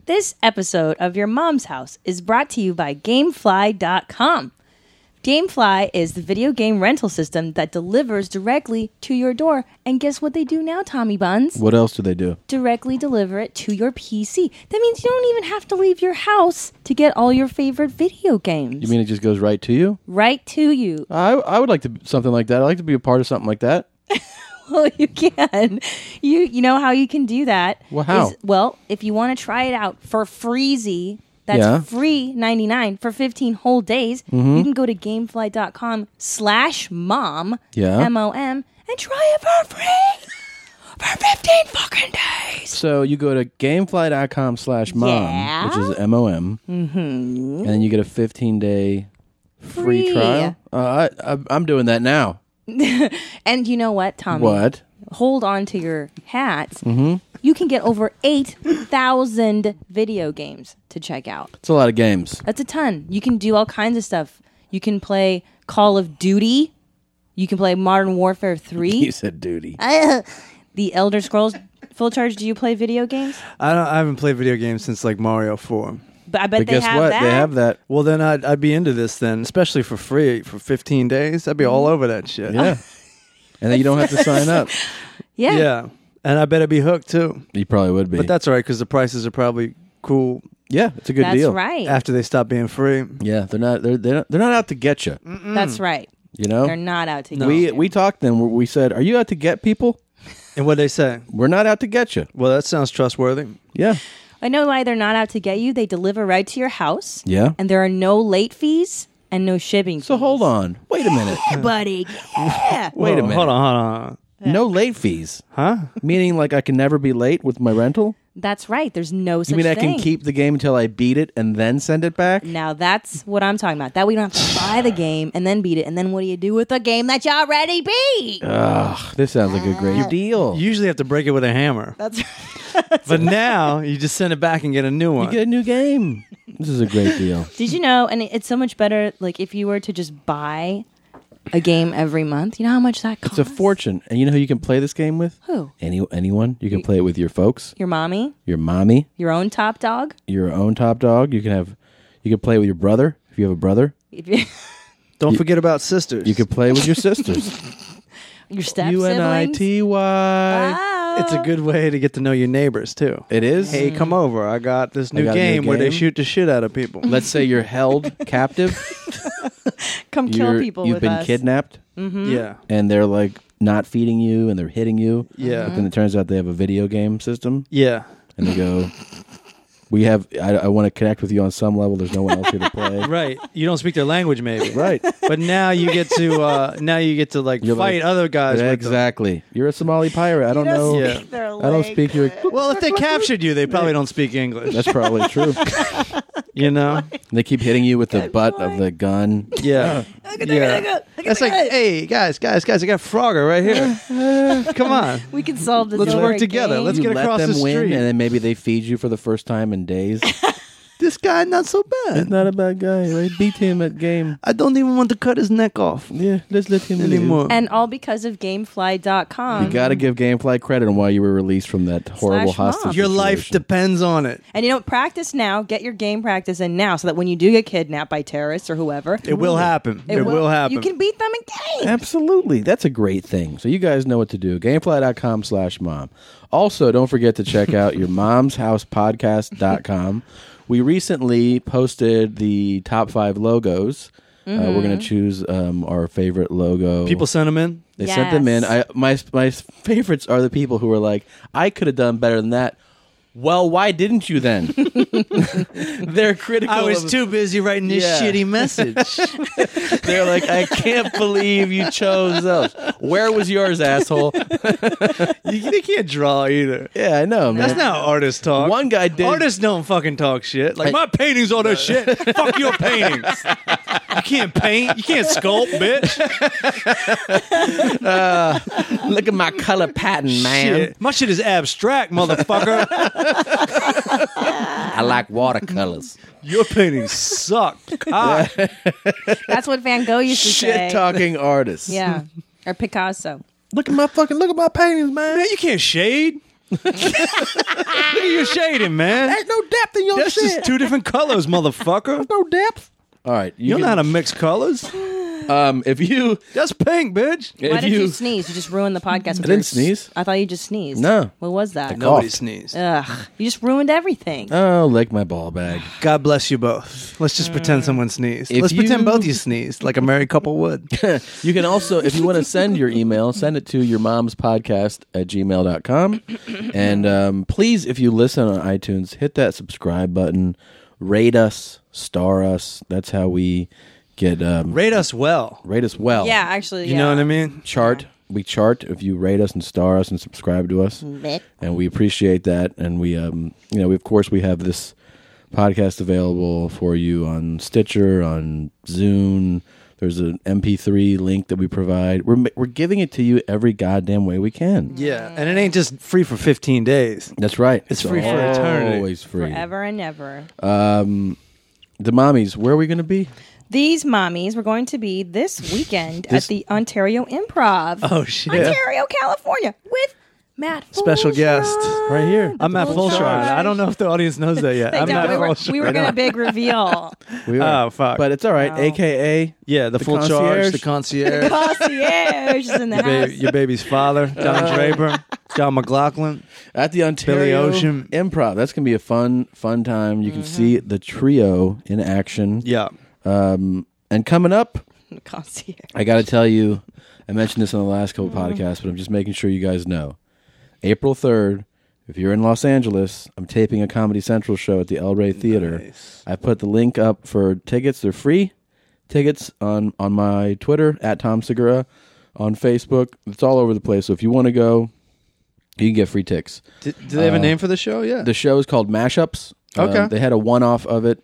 This episode of Your Mom's House is brought to you by Gamefly.com. Gamefly is the video game rental system that delivers directly to your door. And guess what they do now, Tommy Buns? What else do they do? Directly deliver it to your PC. That means you don't even have to leave your house to get all your favorite video games. You mean it just goes right to you? Right to you. I would like to something like that. I'd like to be a part of something like that. Well, you can. You know how you can do that? Well, how? If you want to try it out for freezy, that's free $99 for 15 whole days. Mm-hmm. You can go to gamefly.com/mom, M-O-M, and try it for free for 15 fucking days. So you go to gamefly.com/mom, Yeah. which is M-O-M, and then you get a 15-day free trial. I'm doing that now. And you know what, Tommy? What? Hold on to your hats. Mm-hmm. You can get over 8,000 video games to check out. It's a lot of games. That's a ton. You can do all kinds of stuff. You can play Call of Duty. You can play Modern Warfare 3. You said duty. The Elder Scrolls. Full Charge, do you play video games? I haven't played video games since like Mario 4. But I bet But they guess have what? that. They have that. Well, then I'd be into this then, especially for free for 15 days. I'd be all over that shit. Yeah. And then you don't have to sign up. Yeah. Yeah. And I bet I'd be hooked too. You probably would be. But that's all right because the prices are probably cool yeah, it's a good That's deal. right. after they stop being free. Yeah, they're not out to get you. That's right. You know, They're not out to get we you. we talked then. We said, "Are you out to get people?" And what they say? We're not out to get you. Well, that sounds trustworthy. Yeah. I know why they're not out to get you. They deliver right to your house. Yeah. And there are no late fees and no shipping So fees. hold on. Wait a minute. Yeah, buddy. Yeah. Wait a minute. Hold on. No late fees. Huh? Meaning like I can never be late with my rental? That's right. There's no such You mean I thing. can keep the game until I beat it and then send it back? Now that's what I'm talking about. That way you don't have to buy the game and then beat it. And then what do you do with the game that you already beat? Ugh, this sounds like a great deal. You usually have to break it with a hammer. That's But now you just send it back and get a new one. You get a new game. This is a great deal. Did you know? And it's so much better. Like if you were to just buy a game every month, you know how much that costs? It's a fortune. And you know who you can play this game with? Who? Anyone. You can play it with your folks, Your mommy, your mommy, your own top dog. your own top dog. You can play it with your brother if you have a brother. If you, Don't forget about sisters. You can play with your sisters. your step siblings. UNITY. Oh. It's a good way to get to know your neighbors too. It is. Hey, come over. I got this new got a new game where they game. shoot the shit out of people. Let's say you're held captive. Come kill people You've with been us. kidnapped, Yeah. and they're like not feeding you, and they're hitting you. Yeah. But then it turns out they have a video game system, Yeah. and they go, "We have. I want to connect with you on some level. There's no one else here to play." Right. You don't speak their language maybe. Right. But now you get to like You're fight like- other guys with them. exactly. You're a Somali pirate. I don't You know. Yeah. speak their I don't speak your. Well, if they captured you, they probably don't speak English. That's probably true. You know? And they keep hitting you with the butt of the gun. Yeah. Yeah. That's like, hey, guys, I got Frogger right here. Come on. We can solve this. Let's over work a together. game. Let's You get let across them the win, street. and then maybe they feed you for the first time in days. This guy not so He's bad. not a bad guy. I beat him at game. I don't even want to cut his neck off Yeah, let's let him anymore. And all because of Gamefly.com. You got to give Gamefly credit on why you were released from that horrible Slash hostage mom. Your life situation. depends on it. And you know, practice now. Get your game practice in now, so that when you do get kidnapped by terrorists or whoever, It will happen. It will happen. You can beat them in games. Absolutely. That's a great thing. So you guys know what to do. Gamefly.com/mom. Also, don't forget to check out your momshousepodcast.com. We recently posted the top 5 logos. We're going to choose our favorite logo. People send them in. They sent them in. Yes. My favorites are the people who are like, I could have done better than that. Well, why didn't you then? They're critical. I was of- too busy writing this Yeah. shitty message. They're like, I can't believe you chose those. Where was yours, asshole? They can't draw either. Yeah, I know, man. That's not how artists talk. One guy did. Artists don't fucking talk shit. Like, my paintings on this shit. Fuck your paintings. You can't paint. You can't sculpt, bitch. Look at my color pattern, man. Shit. My shit is abstract, motherfucker. I like watercolors. Your paintings suck. God. That's what Van Gogh used to say. Shit talking artists. Yeah, or Picasso. Look at my paintings, man. Man, you can't shade. Look at you shading, man. There's no depth in your That's shit. just 2 different colors, motherfucker. no depth. All right, You don't know how to mix colors. if you That's pink, bitch. Why if did you sneeze? You just ruined the podcast. I didn't sneeze. I thought you just sneezed. No. What was that? Nobody coughed. sneezed. Ugh. You just ruined everything. Oh, lick my ball bag. God bless you both. Let's just pretend someone sneezed. If Let's you- pretend both you sneezed, like a married couple would. You can also, if you want to send your email, send it to yourmomspodcast@gmail.com. And please, if you listen on iTunes, hit that subscribe button, rate us, star us. That's how we get Rate us well. rate us well. Yeah, actually. You know what I mean? Chart. We chart if you rate us and star us and subscribe to us, and we appreciate that. And we, of course, we have this podcast available for you on Stitcher, on Zune. There's an MP3 link that we provide. We're giving it to you every goddamn way we can. Yeah, and it ain't just free for 15 days. That's right. It's free for eternity. Always free. Forever and ever. The mommies, where are we going to be? These mommies were going to be this weekend at the Ontario Improv. Oh, shit. Ontario, California, with Matt Fulshron. Special guest. Right here. I'm Matt Fulshron. I don't know if the audience knows that yet. They I'm don't. Matt We Fulshron. were going to big reveal. We are. Oh, fuck. But it's all right. Wow. AKA, Yeah, the full concierge. charge, the concierge. Concierge is in the house. Your baby's father, Don Draper, John McLaughlin. at the Ontario Ocean. Improv. That's going to be a fun time. You can see the trio in action. Yeah. And coming up, Concierge. I got to tell you, I mentioned this on the last couple podcasts, but I'm just making sure you guys know. April 3rd, if you're in Los Angeles, I'm taping a Comedy Central show at the El Rey Theater. Nice. I put the link up for tickets. They're free tickets on my Twitter, at Tom Segura, on Facebook. It's all over the place. So if you want to go, you can get free tickets. Do they have a name for the show? Yeah. The show is called Mashups. Okay. They had a one-off of it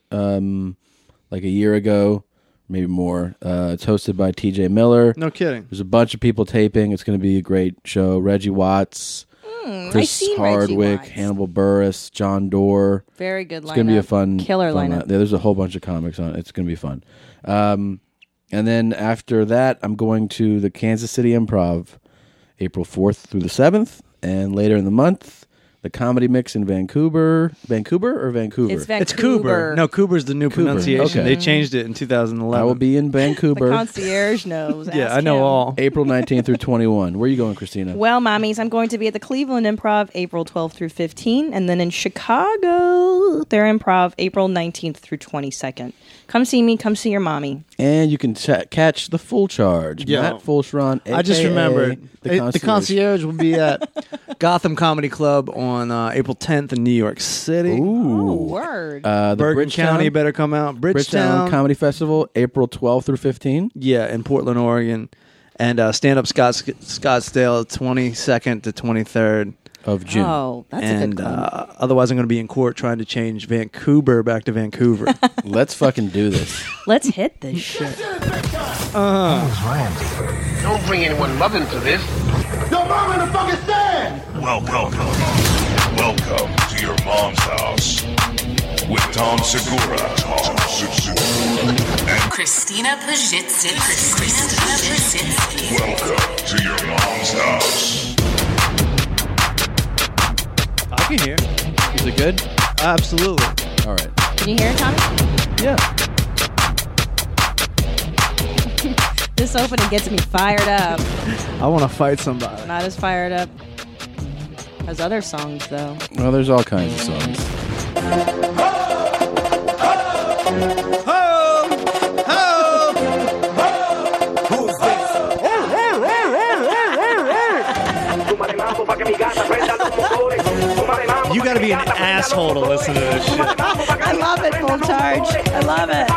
like a year ago, maybe more. It's hosted by TJ Miller. No kidding. There's a bunch of people taping. It's going to be a great show. Reggie Watts, Chris seen Reggie Hardwick, Watts. Hannibal Buress, John Doerr. Very good lineup. It's going to be a fun Killer fun lineup. night. There's a whole bunch of comics on it. It's going to be fun. And then after that, I'm going to the Kansas City Improv April 4th through the 7th. And later in the month, the Comedy Mix in Vancouver. Vancouver or Vancouver? It's Vancouver. It's Cooper. No, Cooper's the new pronunciation. okay. They changed it in 2011. I will be in The Vancouver concierge knows. Yeah, Ask I know him. all. April 19th through 21. Where are you going, Christina? Well, mommies, I'm going to be at the Cleveland Improv April 12th through 15th, and then in Chicago, their Improv April 19th through 22nd. Come see me. Come see your mommy. And you can catch the full charge. Yeah. Matt Fulshron, I just AKA remembered. the Concierge will be at Gotham Comedy Club on April 10th in New York City. Ooh. Oh, word. The Bergen Bridgetown, County better come out. Bridgetown Comedy Festival, April 12th through 15th. Yeah, in Portland, Oregon. And Stand Up Scottsdale, 22nd to 23rd. Of June. Oh, that's a And good club. otherwise, I'm going to be in court trying to change Vancouver back to Vancouver. Let's fucking do this. Let's hit this shit. Don't bring anyone love into this. Your mom in the fucking stand! Welcome to your mom's house with Tom Segura. And Christina Pajitsky. welcome to your mom's house. I can hear. Is it good? Absolutely. All right. Can you hear it, Tommy? Yeah. This opening gets me fired up. I want to fight somebody. Not as fired up as other songs, though. Well, there's all kinds of songs. You got to be an asshole to listen to this shit. I love it, full charge. I love it.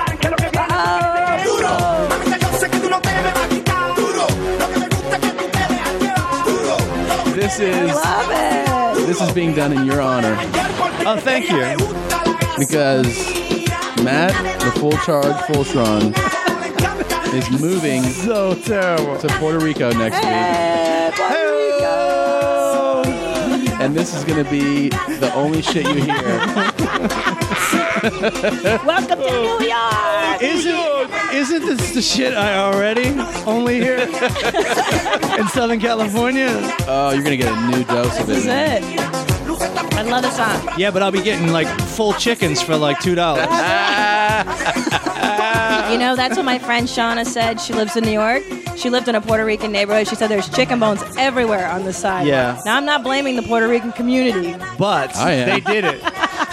This is being done in your honor Oh, thank you. because Matt, the full charge Fulshron, is moving So terrible. to Puerto Rico next week. Hey, Puerto Rico. And this is going to be the only shit you hear. Welcome to New York. Isn't this the shit I already only hear in Southern California? Oh, you're going to get a new dose of This is it. it. I love the song. Yeah, but I'll be getting like full chickens for like $2. You know, that's what my friend Shauna said. She lives in New York. She lived in a Puerto Rican neighborhood. She said there's chicken bones everywhere on the side. Yeah. Now, I'm not blaming the Puerto Rican community. But I am. they did it.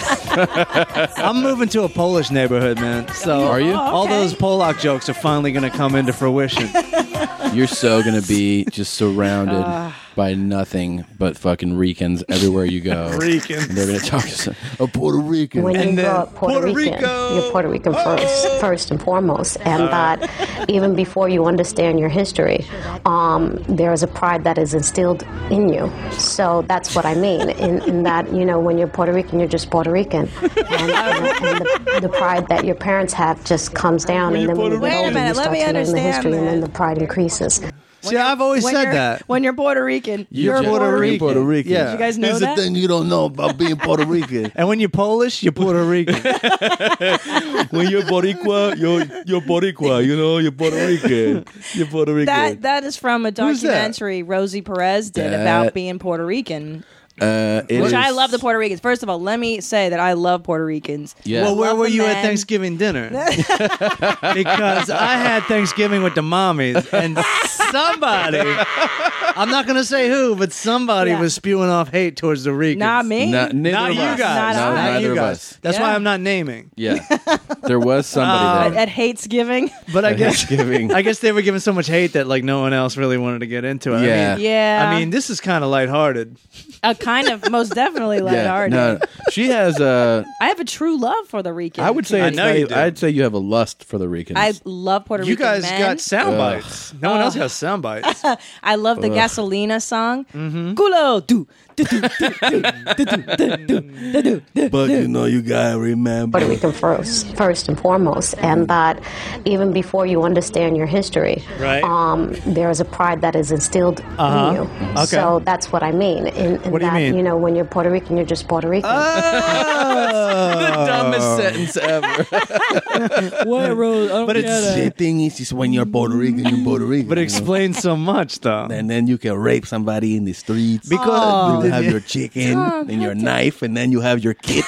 I'm moving to a Polish neighborhood, man. So Are you? all okay. those Polak jokes are finally going to come into fruition. You're so gonna be just surrounded by nothing but fucking Ricans everywhere you go. Ricans. And they're gonna talk to a Puerto Rican. When And you then grow up Puerto Puerto Rican, Rico. you're Puerto Rican first and foremost, and that even before you understand your history, there is a pride that is instilled in you. So that's what I mean. In that, you know, when you're Puerto Rican, you're just Puerto Rican, and the pride that your parents have just comes down, and then when you Wait a get older, minute, you let start me to learn the understand history, and then that. the pride increases. See, I've always When said you're- that. When you're Puerto Rican, You're you're Puerto Rican. Puerto Rican. Yeah. You guys know Here's that? the thing you don't know about being Puerto Rican. And when you're Polish, you're Puerto Rican. When you're Boricua, you're Boricua. You know, you're Puerto Rican. You're Puerto Rican. That is from a Who's that? documentary Rosie Perez did That- about being Puerto Rican. It Which I is- love the Puerto Ricans. First of all, let me say that I love Puerto Ricans. Yeah. Well, where Love were the you at men. Thanksgiving dinner? Because I had Thanksgiving with the mommies, and somebody, I'm not going to say who, but somebody Yeah. was spewing off hate towards the Ricans. Not me. Not Not of you us. guys. Not Not neither you of guys. us. That's Yeah. why I'm not naming. Yeah, there was somebody there. At Hatesgiving. But I guess Thanksgiving. I guess they were giving so much hate that like no one else really wanted to get into it. Yeah. I mean, Yeah. I mean, this is kind of lighthearted. Kind of, most definitely lighthearted. No, she has a. I have a true love for the Ricans. I would say I it's know not you even- do. I'd say you have a lust for the Ricans. I love Puerto You Rican guys men. got sound bites. No one else has sound bites. I love the Gasolina song. Culo, do, do, do, do, do, do, do, do, do, do. but you know, you gotta remember. Puerto Rican first and foremost, and that even before you understand your history, Right. there is a pride that is instilled in you. Okay. So that's what I mean. In What do you that, mean? You know, when you're Puerto Rican, you're just Puerto Rican. Dumbest sentence ever. But it's The thing is when you're Puerto Rican, you're Puerto Rican. but it you know? explains so much though. And then you can rape somebody in the streets Because- you have your chicken and your knife, and then you have your kid.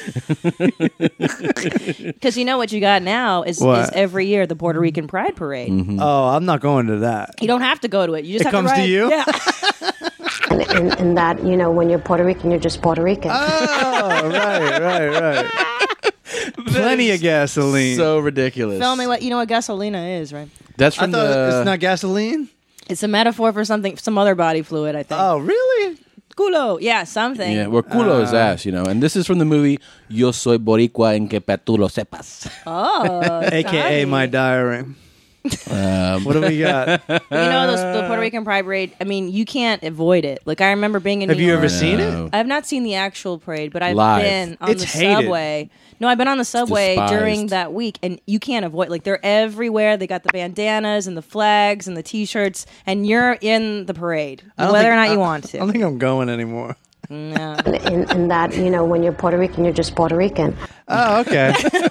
Because you know what you got now is What? every year the Puerto Rican Pride Parade. Oh, I'm not going to that. You don't have to go to it. You just It have comes to to ride. you? Yeah. And that, you know, when you're Puerto Rican, you're just Puerto Rican. Oh, right. Plenty of gasoline. So ridiculous. Tell me what you know what gasolina is, right? That's I from thought the. it's not gasoline. It's a metaphor for something, some other body fluid, I think. Oh, really? Culo, yeah, something. Yeah, well, culo is ass, you know. And this is from the movie Yo Soy Boricua en que pa' tú lo sepas. Oh, AKA my diary. What do we got? You know the Puerto Rican Pride Parade. I mean, you can't avoid it. Like I remember being in Have New you York. ever seen it? No. I have not seen the actual parade, but I've Live. been on It's the hated. subway. No, I've been on the subway despised. during that week, and you can't avoid. Like they're everywhere. They got the bandanas and the flags and the T-shirts, and you're in the parade, I don't whether think- or not you I- want to. I don't think I'm going anymore. No. In that, you know, when you're Puerto Rican, you're just Puerto Rican. Oh, okay.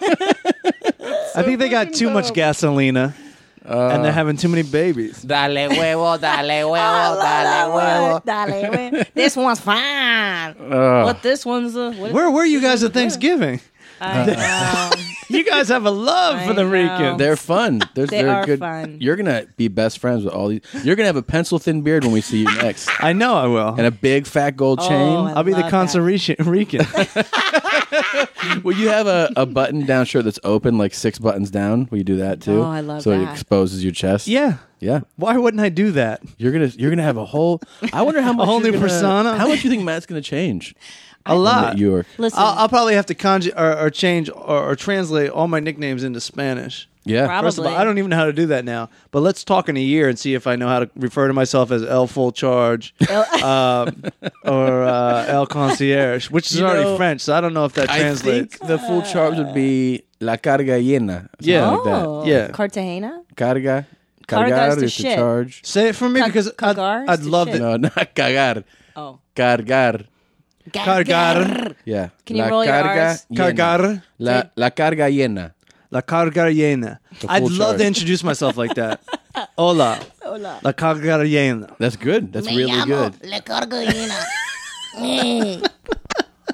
I think they got too much gasolina. And they're having too many babies. Dale huevo, dale huevo, dale huevo. Dale, güey. This one's fine, but this one's what Where were you guys at Thanksgiving? I know. You guys have a love for I the know. Ricans. They're fun. They they're are good. fun. You're gonna be best friends with all these. You're gonna have a pencil thin beard when we see you next, I know I will. and a big fat gold Oh, chain. I I'll be the love Consul that. Rican. Will you have a button down shirt that's open, like 6 buttons down? Will you do that too? Oh, I love so it that. exposes your chest. Yeah. yeah. Why wouldn't I do that? You're gonna have a whole. I wonder how much whole you're new gonna- persona? How much you think Matt's gonna change? A lot. New York. Listen, I'll probably have to or change or translate all my nicknames into Spanish. Yeah. Probably. First of all, I don't even know how to do that now. But let's talk in a year and see if I know how to refer to myself as El Full Charge or El Concierge, which is You already know, French, so I don't know if that I translates. think the full charge would be la carga llena. Something Yeah. like oh, that. Yeah. Cartagena. Carga. Carga Cargar is the is the shit. charge. Say it for me because cagar I'd is the love shit. to. No, not cagar. Oh, Cargar. Cargar. Yeah. Can you roll your R's? llena. Cargar. La carga llena. La carga llena. I'd full love to charge. introduce myself like that. Hola. Hola. La carga llena. That's good. That's really good.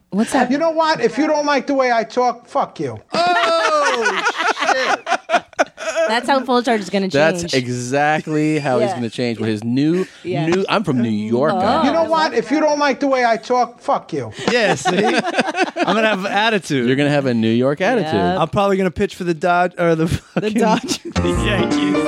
What's that? You know what? If you don't like the way I talk, fuck you. That's how Full Charge is going to change. That's exactly how he's Yeah. going to change with his new. I'm from New York. guy. You know what? If you don't like the way I talk, fuck you. Yeah, see? I'm going to have attitude. You're going to have a New York attitude. Yep. I'm probably going to pitch for the Dodge or the fucking Dodge. the Yankees.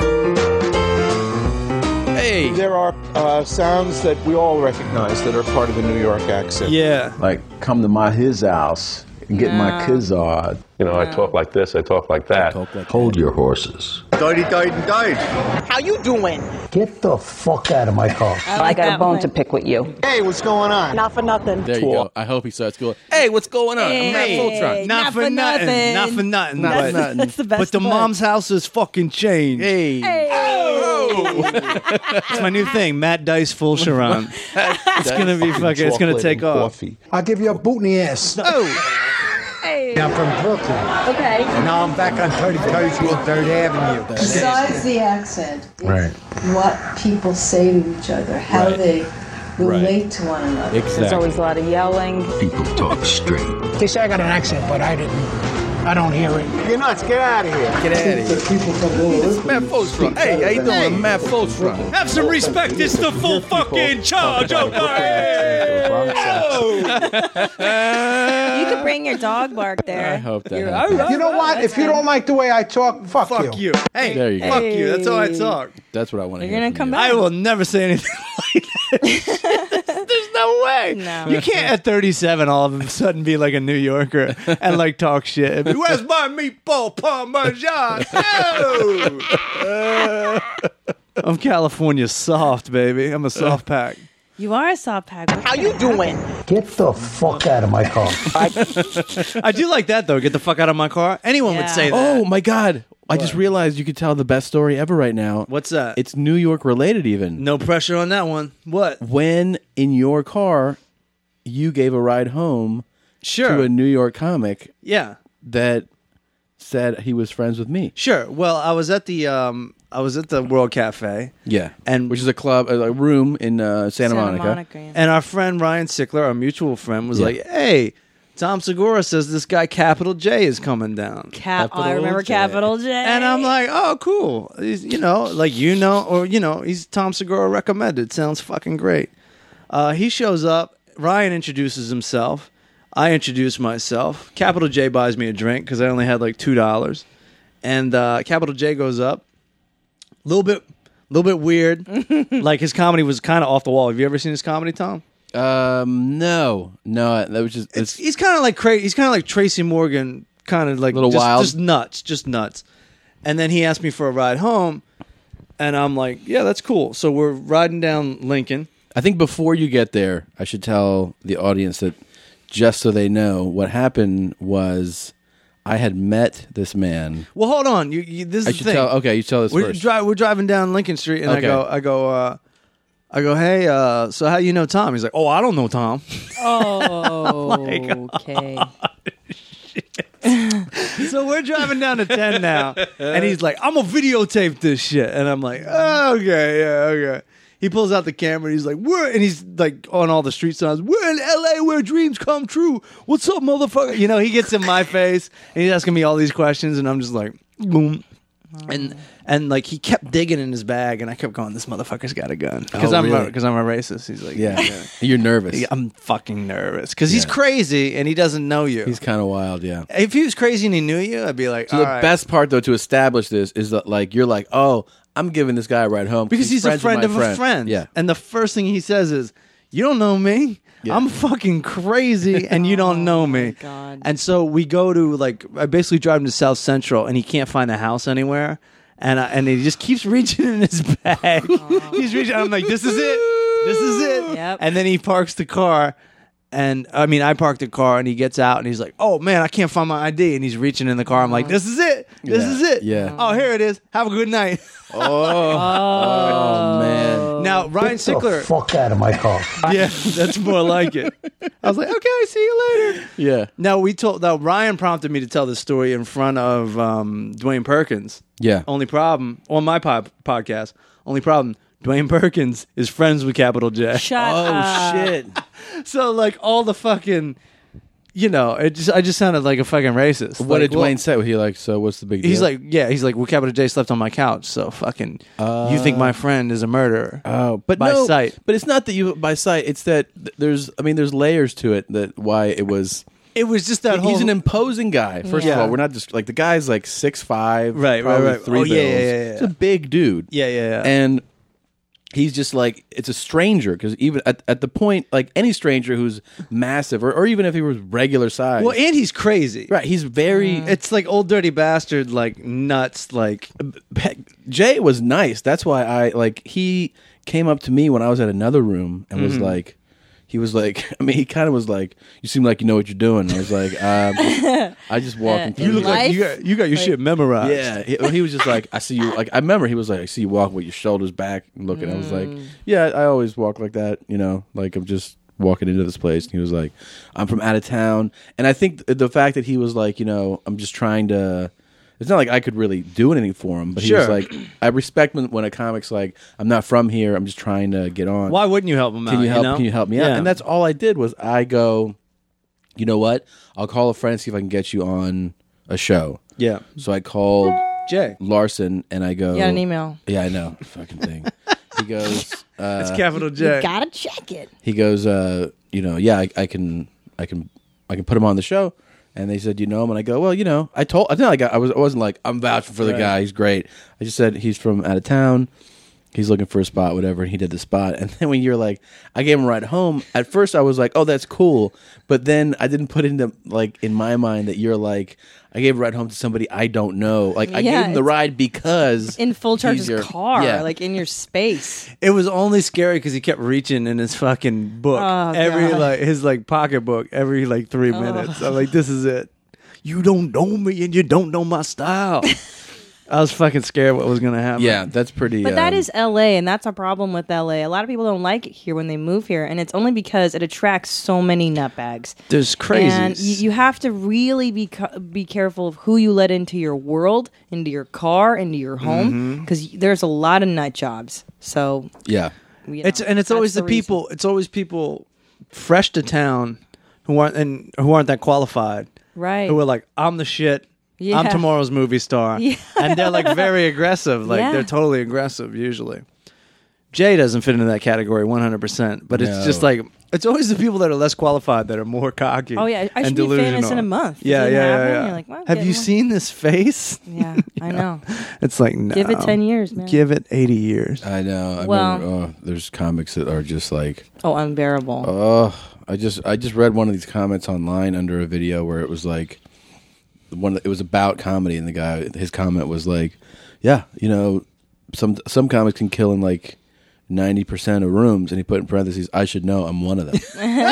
Hey. There are sounds that we all recognize that are part of the New York accent. Yeah. Like, come to his house and get my kizard. You know, I talk like this, I talk like that. Hold your horses. How you doing? Get the fuck out of my car. I got a bone to pick with you. Hey, what's going on? Not for nothing. There you go. I hope he starts going, hey, what's going on? I'm Matt Fultron. Not for nothing. Not for nothing. Not for But- nothing. That's the best But the part. mom's house has fucking changed. Hey. It's my new thing, Matt Dice Full Sharon. It's gonna be fucking. It's gonna take off. Coffee. I'll give you a boot in the ass. Oh, I'm from Brooklyn. Okay. Now I'm back on 33rd Street, 3rd Avenue. Besides the accent, Right. what people say to each other, how they relate to one another. There's always a lot of yelling. People talk straight. They say I got an accent, but I don't hear it. You're nuts. Get out of here. Get out of here. People from Louisville. Matt Fultron. Hey, how you doing? Matt Fultron. have some respect. It's the full fucking charge of You could bring your dog bark there. I hope that happens. You know what? If you don't like the way I talk, fuck you. Hey, There you go. fuck you. That's how I talk. That's what I want to You're hear. going to come from back. I will never say anything like that. There's no way. No. You can't at 37 all of a sudden be like a New Yorker and like talk shit. And be, where's my meatball parmesan? No! I'm California soft, baby. I'm a soft pack. You are a soft pack. How you doing? Get the fuck out of my car. I do like that though. Get the fuck out of my car. Anyone would Yeah. say that. Oh my God! I just realized you could tell the best story ever right now. What's that? It's New York related, even. No pressure on that one. What? When in your car, you gave a ride home Sure. to a New York comic Yeah. that said he was friends with me. Sure. Well, I was at the World Cafe. Yeah, And- which is a club, a room in Santa Monica. yeah. And our friend Ryan Sickler, our mutual friend, was Yeah. like, "Hey, Tom Segura says this guy Capital J is coming down." I remember J. Capital J. And I'm like, "Oh, cool. He's, he's Tom Segura recommended. Sounds fucking great." He shows up. Ryan introduces himself. I introduce myself. Capital J buys me a drink because I only had like $2. And Capital J goes up. A little bit weird. Like his comedy was kind of off the wall. Have you ever seen his comedy, Tom? No, that was just He's kind of like crazy. He's kind of like Tracy Morgan, kind of like Little just, wild. just nuts. And then he asked me for a ride home, and I'm like, yeah, that's cool. So we're riding down Lincoln. I think before you get there, I should tell the audience that just so they know what happened was I had met this man. Well, hold on. You this is I the should thing. tell. Okay, you tell this We're, first. we're driving down Lincoln Street, and Okay. I go, hey, so how you know Tom? He's like, oh, I don't know Tom. Oh, okay. So we're driving down to 10 now, and he's like, I'm gonna videotape this shit, and I'm like, oh, okay, yeah, okay. He pulls out the camera, and he's like, and he's like on all the street signs, we're in LA where dreams come true. What's up, motherfucker? You know, he gets in my face, and he's asking me all these questions, and I'm just like, boom. And like he kept digging in his bag, and I kept going, "This motherfucker's got a gun." Because I'm a racist. He's like, Yeah, you're nervous. Yeah, I'm fucking nervous because he's crazy and he doesn't know you. He's kind of wild. Yeah. If he was crazy and he knew you, I'd be like, So all the right. best part though to establish this is that like you're like, oh, I'm giving this guy a ride home because he's a friend with of my a friend. Yeah. And the first thing he says is, "You don't know me. Yeah. I'm fucking crazy, and you don't know me." God. And so we go to like I basically drive him to South Central, and he can't find a house anywhere. And he just keeps reaching in his bag. He's reaching. I'm like, this is it. This is it. Yep. And then he parks the car. And I parked the car, and he gets out, and he's like, "Oh man, I can't find my ID." And he's reaching in the car. I'm like, "This is it. This is it. Yeah. Oh, here it is. Have a good night." Oh man. Now Ryan Sickler. Fuck out of my car. Yeah, that's more like it. I was like, "Okay, see you later." Yeah. Now Ryan prompted me to tell this story in front of Dwayne Perkins. Yeah. Only problem on my podcast. Only problem. Dwayne Perkins is friends with Capital J. Shut up. Oh shit. So like all the fucking I just sounded like a fucking racist. What Like, did Dwayne say? He like, so what's the big deal? He's like, well, Capital J slept on my couch, so fucking, you think my friend is a murderer? Oh, but by no, sight. But it's not that you by sight. It's that there's layers to it. That why it was. It was just that He's an imposing guy. First of all, we're not just like the guy's like 6'5", right, 3 bills. Yeah. He's a big dude. Yeah. And he's just like, it's a stranger because even at the point, like any stranger who's massive or even if he was regular size. Well, and he's crazy. Right. He's very. It's like old dirty bastard, like nuts. Like Jay was nice. That's why he came up to me when I was at another room and was like. He was like, he kind of was like, you seem like you know what you're doing. I was like, I just walking through. You look like you got your shit memorized. Yeah. He was just like, I see you. Like, I remember he was like, I see you walk with your shoulders back and looking. I was like, yeah, I always walk like that, like I'm just walking into this place. And he was like, I'm from out of town. And I think the fact that he was like, I'm just trying to. It's not like I could really do anything for him, but he was like, I respect when a comic's like, I'm not from here, I'm just trying to get on. Why wouldn't you help him out? Can you help me out? And that's all I did was I go, you know what? I'll call a friend, see if I can get you on a show. Yeah. So I called Jay Larson and I go, You got an email. Yeah, I know. Fucking thing. He goes, it's capital J. You gotta check it. He goes, yeah, I can put him on the show. And they said, you know him? And I go, well, I wasn't like, I'm vouching for the guy. He's great. I just said, he's from out of town. He's looking for a spot, whatever. And he did the spot. And then when you're like, I gave him a ride home. At first I was like, oh, that's cool. But then I didn't put into, like, in my mind that you're like, I gave a ride home to somebody I don't know. Like, I gave him the ride because in full charge's car, yeah. like in your space. It was only scary because he kept reaching in his fucking book his pocketbook every 3 minutes. I'm like, this is it. You don't know me and you don't know my style. I was fucking scared what was going to happen. Yeah, that's pretty. But that is LA, and that's a problem with LA. A lot of people don't like it here when they move here, and it's only because it attracts so many nutbags. There's crazies. And you have to really be careful of who you let into your world, into your car, into your home, because there's a lot of nut jobs. So yeah, it's always the people. It's always people fresh to town who aren't that qualified. Right. Who are like, I'm the shit. Yeah. I'm tomorrow's movie star. Yeah. And they're like very aggressive. Like they're totally aggressive usually. Jay doesn't fit into that category 100%. But it's just like, it's always the people that are less qualified that are more cocky. Oh, yeah. I should be delusional. famous in a month. Yeah. You're like, well, have you seen this face? Yeah, I know. It's like, no. Give it 10 years, man. Give it 80 years. I know. I Well- remember, there's comics that are just like, unbearable. oh, I just read one of these comments online under a video where it was like, it was about comedy, and the guy, his comment was like, yeah, some comics can kill in like 90% of rooms, and he put in parentheses, I should know, I'm one of them.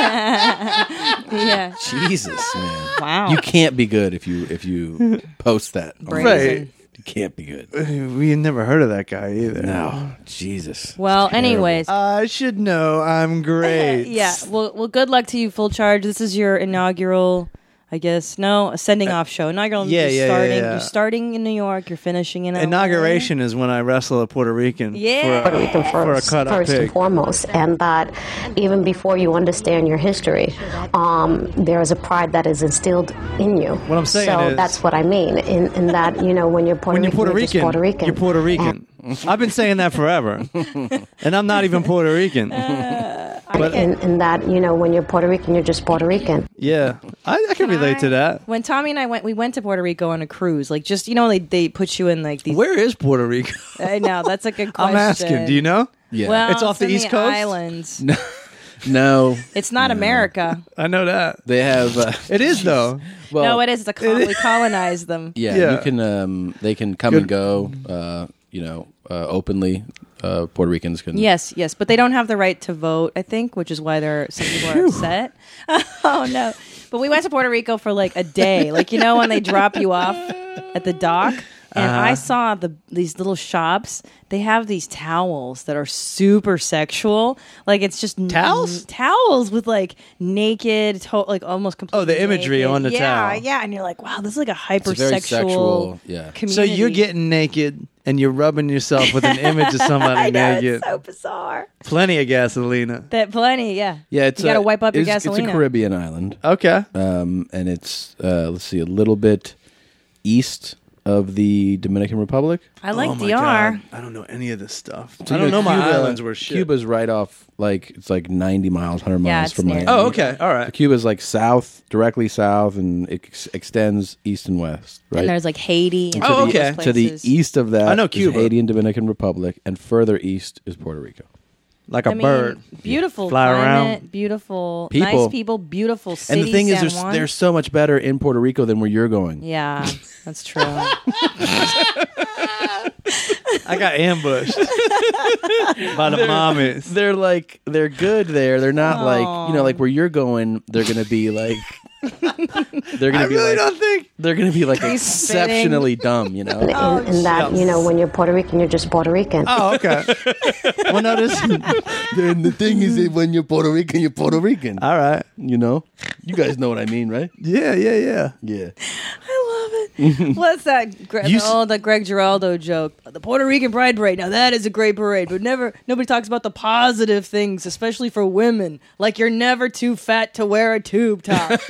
Yeah. Jesus, man. Wow. You can't be good if you post that. Right. You can't be good. We never heard of that guy either. No. Jesus. Well, anyways. I should know I'm great. Yeah. Well, good luck to you, Full Charge. This is your inaugural, I guess, a sending off show. Inaugural. You're starting in New York. You're finishing in LA. Inauguration is when I wrestle a Puerto Rican. Yeah. Puerto Rican first and foremost, and that even before you understand your history, there is a pride that is instilled in you. What I'm saying is, that's what I mean. In that, when you're Puerto Rican, you're just Puerto Rican. You're Puerto Rican. I've been saying that forever, and I'm not even Puerto Rican. But in that, when you're Puerto Rican, you're just Puerto Rican. Yeah, I can relate to that. When Tommy and I we went to Puerto Rico on a cruise. Like, just they put you in like these. Where is Puerto Rico? I know, that's a good question. I'm asking. Do you know? Yeah, well, it's off the East Coast. Islands. No, it's not America. I know that they have. It is though. Well, no, it is. We colonized them. Yeah, you can. They can come and go. Openly. Puerto Ricans can. Yes, but they don't have the right to vote, I think, which is why some people are upset. Oh, no. But we went to Puerto Rico for like a day. Like, when they drop you off at the dock. And I saw these little shops. They have these towels that are super sexual. Like it's just towels with like naked, like almost completely. Oh, the imagery naked. on the towel. Yeah, and you're like, wow, this is like a hypersexual. very sexual, yeah. Community. So you're getting naked and you're rubbing yourself with an image of somebody I know, naked. it's so bizarre. Plenty of gasolina. That plenty, yeah. Yeah, it's you got to wipe up your It's gasolina. a Caribbean island. Okay. And it's let's see, a little bit east of the Dominican Republic. I like Oh my DR. God. I don't know any of this stuff. So I don't know my Cuba- islands were shit. Cuba's right off, like it's like 90 miles, 100 Yeah, miles it's from near. Miami. Oh, okay. All right. So Cuba's like south, directly south, and it extends east and west. Right. And there's like Haiti. And Oh, some of okay. those To the places. east of that, I know is Cuba. Haiti and Dominican Republic, and further east is Puerto Rico. Like a I mean, bird. Beautiful Fly climate, around. beautiful, People. nice people, beautiful city. And the thing San is, Juan. they're so much better in Puerto Rico than where you're going. Yeah, that's true. I got ambushed by the mommies. They're good there. They're not like where you're going. They're gonna be like. They're gonna I be really like, don't think they're gonna be like He's exceptionally dumb, you know. In that, when you're Puerto Rican, you're just Puerto Rican. Oh, okay. Well, no, this. The thing is that when you're Puerto Rican, you're Puerto Rican. All right. You know, you guys know what I mean, right? Yeah. Yeah. I love it. What's that? The Greg Giraldo joke. The Puerto Rican Pride Parade. Now that is a great parade, but nobody talks about the positive things, especially for women. Like you're never too fat to wear a tube top.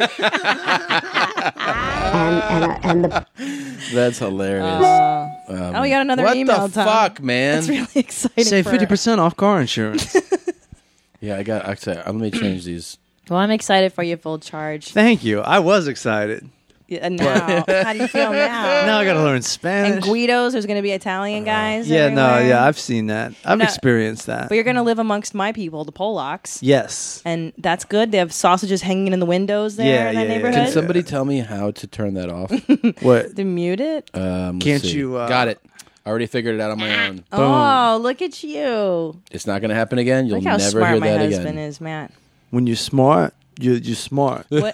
And That's hilarious. Oh, we got another what email. the Tom. fuck, man? That's really exciting. Save for 50% off car insurance. Yeah, let me change these. Well, I'm excited for your full charge. Thank you. I was excited. Yeah, now, how do you feel now? Now I got to learn Spanish. And Guido's, there's going to be Italian guys. Yeah, everywhere. I've seen that. I've experienced that. But you're going to live amongst my people, the Polacks. Yes. And that's good. They have sausages hanging in the windows there in that neighborhood. Can somebody tell me how to turn that off? What? To mute it? Let's Can't see. you? Got it. I already figured it out on my own. Oh, look at you. It's not going to happen again. You'll Look how never smart hear my that husband again. is, Matt. When you're smart, you're smart. What?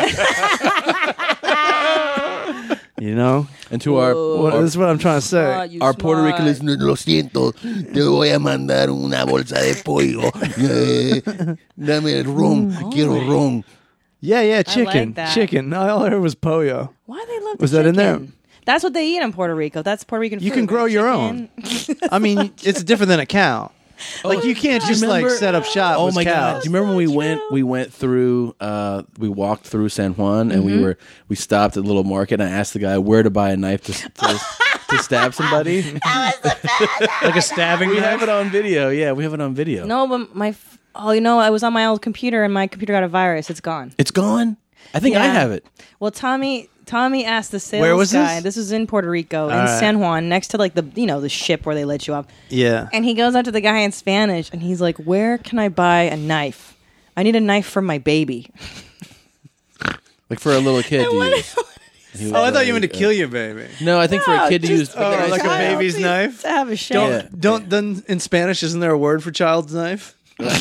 You know? And to our This is what I'm trying to say. our Puerto Rican listeners, lo siento, te voy a mandar una bolsa de pollo. Dame ron, quiero ron. Yeah, chicken. like that. Chicken. All I heard was pollo. Why they love the Was that in there? chicken? That's what they eat in Puerto Rico. That's Puerto Rican food. You can grow your own. I mean, it's different than a cow. Like you can't just like set up shop. Oh with my cows. god! Do you remember when we went through? We walked through San Juan, and we stopped at a little market. And I asked the guy where to buy a knife to stab somebody. Like a stabbing We knife? have it on video. Yeah, we have it on video. No, but I was on my old computer and my computer got a virus. It's gone. It's gone. I think I Yeah. have it. Well, Tommy asked the sales Where was guy. this? This was in Puerto Rico, in right. San Juan, next to like the ship where they let you off. Yeah. And he goes up to the guy in Spanish, and he's like, "Where can I buy a knife? I need a knife for my baby." Like for a little kid to use. He was Oh, I thought you like, meant to kill your baby. No, I think for a kid to use. Oh, like a baby's knife? To have a shank. Don't in Spanish, isn't there a word for child's knife?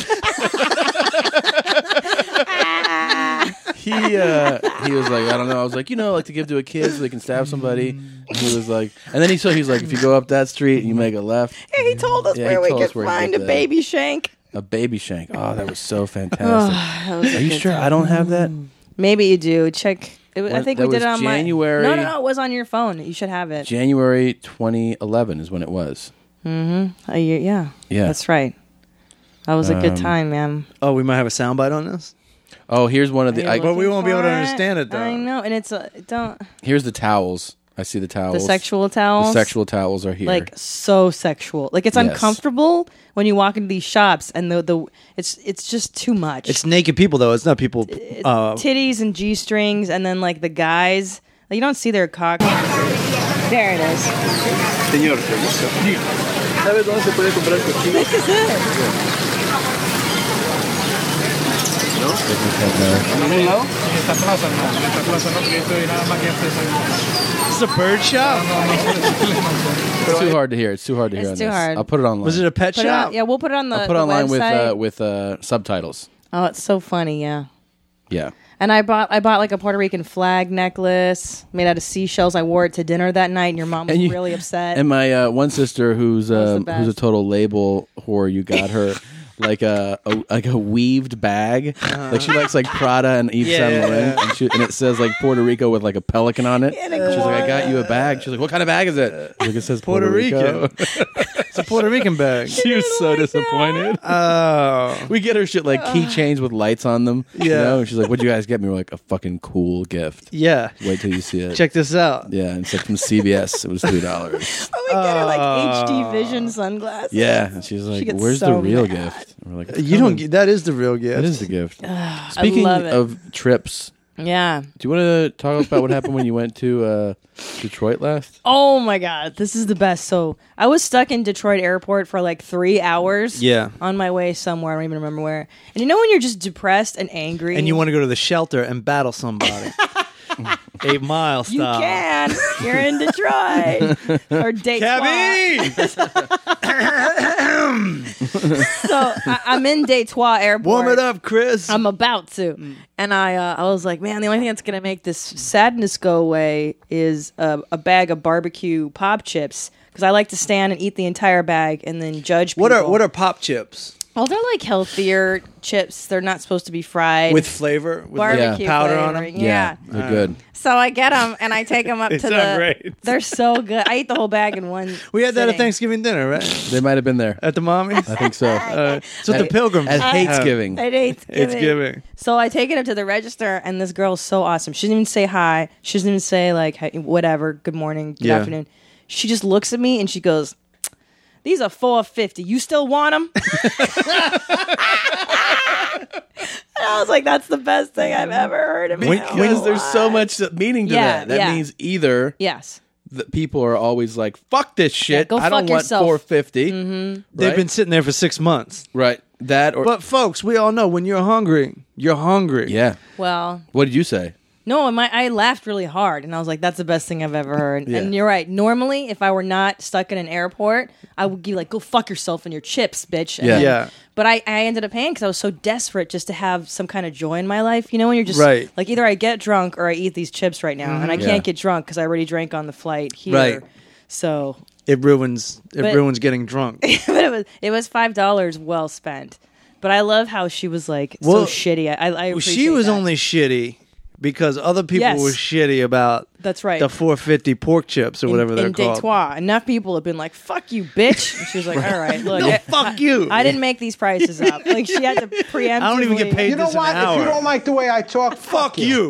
He was like, I don't know. I was like, like to give to a kid so they can stab somebody. And he was like, and then he's like, if you go up that street and you make a left, Yeah, he told us Yeah, where he we told could us where to find get a that. baby shank. a baby shank. Oh, that was so Oh, fantastic. that was a Are you good sure time. I don't have that? Maybe you do. Check. I When- think that we did it was on January- my. No, it was on your phone. You should have it. January 2011 is when it was. A year, yeah. Yeah. That's right. That was a good time, man. Oh, we might have a soundbite on this. Oh, here's one of the. But we won't be able to For understand it though. I know, and it's don't Here's the towels. I see the towels. the sexual towels. The sexual towels are here. like so sexual. Like it's Yes. uncomfortable when you walk into these shops, and it's just too much. It's naked people though. It's not people. Titties and G strings, and then like the guys. Like, you don't see their cock. There it is. Señor, ¿sabes dónde se puede comprar cochino? This is it. ¿No? En esta plaza no. En esta plaza no, porque esto es nada más que acceso. It's a bird shop. It's too hard to hear. It's too hard to hear. It's on too this. hard. I'll put it online. Was it a pet Put it shop? on, yeah, we'll put it on the I'll put it the online website. with subtitles. Oh, it's so funny, yeah. Yeah. And I bought like a Puerto Rican flag necklace made out of seashells. I wore it to dinner that night, and your mom was really upset. And my one sister, who's a total label whore, you got her like a weaved bag. Like she likes like Prada and Yves Saint Laurent, and it says like Puerto Rico with like a pelican on it. She's like, I got you a bag. She's like, what kind of bag is it? Like, it says Puerto Rico. It's a Puerto Rican bag. She was so disappointed. Oh, we get her shit like keychains with lights on them. Yeah. You know? And she's like, what'd you guys get me? We're like, a fucking cool gift. Yeah. Wait till you see it. Check this out. Yeah, and it's like from CVS. It was $3. Oh, we get her like HD vision sunglasses. Yeah, and she's like, "Where's the real gift?" And we're like, You don't get that is the real gift. That is the gift. Speaking of trips, yeah. Do you want to talk about what happened when you went to Detroit last? Oh my God, this is the best. So I was stuck in Detroit airport for like 3 hours. Yeah. On my way somewhere, I don't even remember where. And you know when you're just depressed and angry, And you want to go to the shelter and battle somebody. 8 Mile style. You can. You're in Detroit or Detroit. So I'm in Detroit airport. Warm it up, Chris. I'm about to. And I was like, man, the only thing that's going to make this sadness go away is a bag of barbecue pop chips. Because I like to stand and eat the entire bag and then judge people. What are pop chips? Oh, they're like healthier chips. They're not supposed to be fried. With flavor? With barbecue powder flavoring. on them? Yeah. They're good. So I get them and I take them up They to sound great. They're so good. I ate the whole bag in one. We had that at sitting. Thanksgiving dinner, right? They might have been there. At the Mommy's? I think so. It's what the Pilgrims At have. Hatesgiving. At Hatesgiving. It's giving. So I take it up to the register, and this girl's so awesome. She doesn't even say hi. She doesn't even say, like, hey, whatever, good morning, good afternoon. She just looks at me, and she goes, these are $4.50. You still want them? And I was like, that's the best thing I've ever heard in my life. Because there's so much meaning to that. That means either the people are always like, fuck this shit. go I don't fuck want yourself. $4.50. Mm-hmm. They've been sitting there for 6 months. Right. That or But folks, we all know when you're hungry, you're hungry. yeah. Well, What did you say? no, I laughed really hard, and I was like, that's the best thing I've ever heard. Yeah. And you're right. Normally, if I were not stuck in an airport, I would be like, go fuck yourself and your chips, bitch. And Yeah. then- Yeah. But I ended up paying because I was so desperate just to have some kind of joy in my life. You know, when you're just Right. like, either I get drunk or I eat these chips right now, and I Yeah. can't get drunk because I already drank on the flight here. Right. So, It ruins But- getting drunk. but it was $5 well spent. But I love how she was like Well, so shitty. I Well, appreciate she was that. only shitty because other people Yes. were shitty about That's right. the $4.50 pork chips or whatever they're in called. Detroit. Enough people have been like, fuck you, bitch. And she was like, all right, look. No, fuck you. I didn't make these prices up. Like, she had to preemptively. I don't even get paid You know this an what? hour. If you don't like the way I talk, fuck you.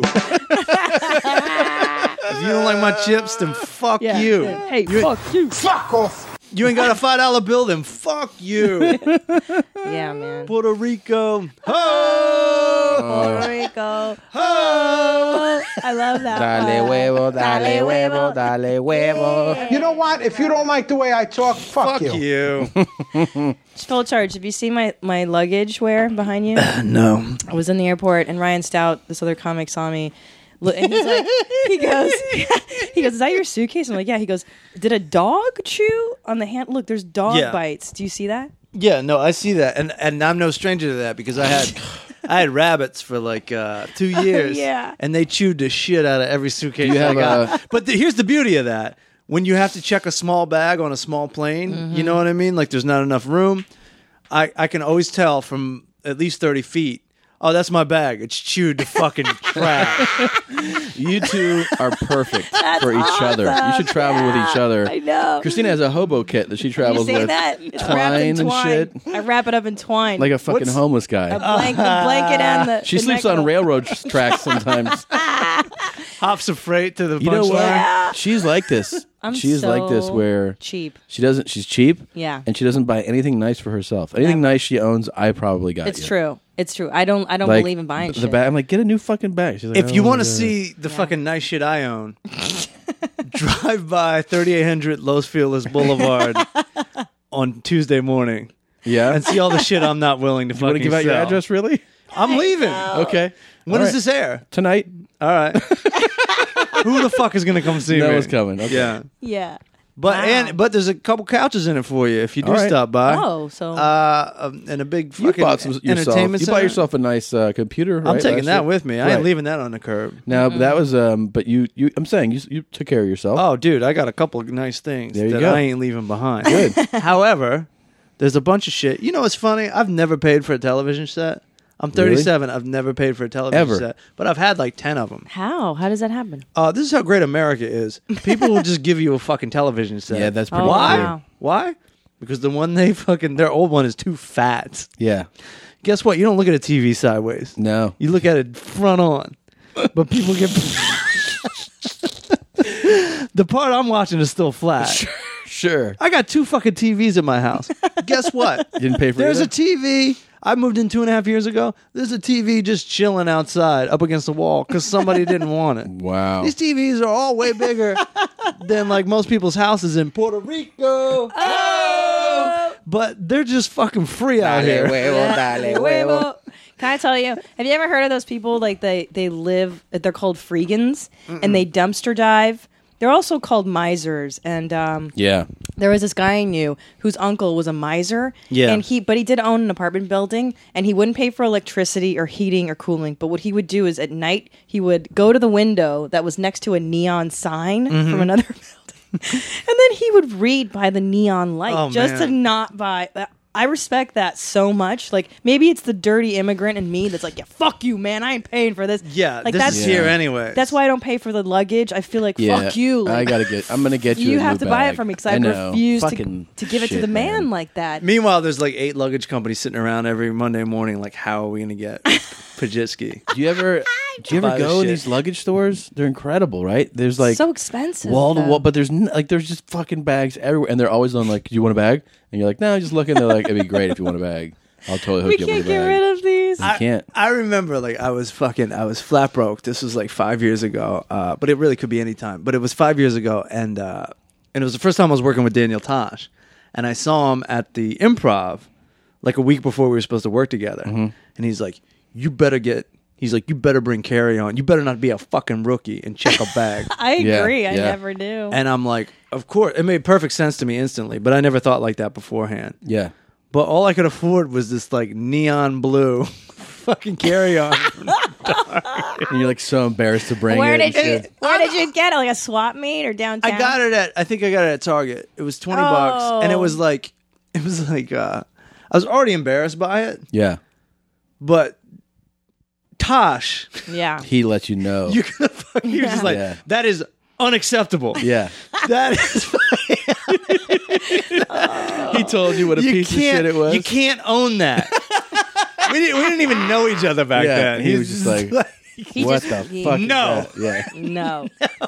If you don't like my chips, then fuck Yeah. you. Yeah. Hey, fuck you. Fuck off. You ain't got a $5 bill, then fuck you. Yeah, man. Puerto Rico. Ho! Puerto Rico. Ho! I love that. Dale huevo, dale huevo, dale huevo. You know what? If you don't like the way I talk, fuck Fuck you. Full charge. Have you seen my luggage wear behind you? No. I was in the airport, and Ryan Stout, this other comic, saw me. And he's like, he goes, is that your suitcase? I'm like, yeah. He goes, did a dog chew on the hand? Look, there's dog Yeah. bites. Do you see that? Yeah, no, I see that. And I'm no stranger to that because I had rabbits for like 2 years. Yeah. And they chewed the shit out of every suitcase You have I got. But here's the beauty of that. When you have to check a small bag on a small plane, you know what I mean? Like there's not enough room. I can always tell from at least 30 feet, oh, that's my bag. It's chewed to fucking trash. You two are perfect for each other. You should travel with each other. I know. Christina has a hobo kit that she You travels see with. that? It's wrapped in Twine and twine. shit. I wrap it up in twine. Like a fucking homeless the guy. blanket and the. She the sleeps neck on roll. railroad tracks sometimes. Hops of freight to the You know punchline. what? Yeah. She's like this. I'm She's so like this where cheap. she's cheap. Yeah. And she doesn't buy anything nice for herself. Anything nice she owns, I probably got It's you. true. It's true. I don't Like, believe in buying the shit. bag. I'm like, get a new fucking bag. She's like, If you "Oh, want to yeah." see the fucking nice shit I own, drive by 3800 Los Feliz Boulevard on Tuesday morning Yeah. and see all the shit I'm not willing to You want fucking to give out your sell. address, really? I'm leaving. Okay. When All does right. this air? Tonight. All right. Who the fuck is going to come see me? No one's coming. Okay. Yeah. Yeah. But there's a couple couches in it for you if you do All right. stop by. Oh, so and a big You fucking bought some yourself. entertainment You center. bought yourself a nice computer. I'm right, taking last that year? with me. I Right. ain't leaving that on the curb. No, but that was. But you. I'm saying you took care of yourself. Oh, dude, I got a couple of nice things There you that go. I ain't leaving behind. Good. However, there's a bunch of shit. You know what's funny? I've never paid for a television set. I'm 37. I've never paid for a television Ever. set, but I've had like 10 of them. how does that happen? This is how great America is. People will just give you a fucking television set. Yeah, that's pretty Why? cool. Wow. Why? Because the one their old one is too fat. Yeah. Guess what? You don't look at a TV sideways. No. You look at it front on. But people get the part I'm watching is still flat. Sure. I got 2 fucking TVs in my house. Guess what? You didn't pay for There's either? a TV. I moved in 2.5 years ago. There's a TV just chilling outside up against the wall because somebody didn't want it. Wow. These TVs are all way bigger than like most people's houses in Puerto Rico. Oh! But they're just fucking free out here. Huevo. Can I tell you? Have you ever heard of those people? Like they live. They're called freegans, and they dumpster dive. They're also called misers, and Yeah. there was this guy I knew whose uncle was a miser. Yeah. And but he did own an apartment building, and he wouldn't pay for electricity or heating or cooling. But what he would do is at night he would go to the window that was next to a neon sign from another building, and then he would read by the neon light just to not buy that. I respect that so much. Like, maybe it's the dirty immigrant in me that's like, yeah, fuck you, man. I ain't paying for this. Yeah, like, this that's is here anyway. That's why I don't pay for the luggage. I feel like, fuck you. Like, I'm gonna get you. you a have new to buy bag. it from me because I know. refuse Fucking to give it to shit, the man like that. Meanwhile, there's like 8 luggage companies sitting around every Monday morning. Like, how are we gonna get Pajitsky? Do you ever Buy the go in shit. these luggage stores? They're incredible, right? There's like So expensive. wall to though. wall, but there's there's just fucking bags everywhere, and they're always on like, "Do you want a bag?" And you're like, "No, just look." And they're like, "It'd be great if you want a bag. I'll totally hook we you up can't with a get bag." rid of these. You can't. I remember like I was flat broke. This was like 5 years ago, but it really could be any time. But it was 5 years ago, and it was the first time I was working with Daniel Tosh, and I saw him at the Improv like a week before we were supposed to work together, and he's like, "You better bring Carry On. You better not be a fucking rookie and check a bag." I agree. I yeah. never do. And I'm like, of course, it made perfect sense to me instantly, but I never thought like that beforehand. Yeah. But all I could afford was this like neon blue fucking Carry On. And you're like so embarrassed to bring Where it. did you get it? Like a swap meet or downtown? I think I got it at Target. It was $20 and it was like I was already embarrassed by it, Yeah. but Tosh, Yeah. He let you know. you're just like, Yeah. that is unacceptable. Yeah. That is He told you what a piece of shit it was. You can't own that. we didn't even know each other back Yeah, then. he was just like, He what just- the fuck? is No. that? Yeah. No.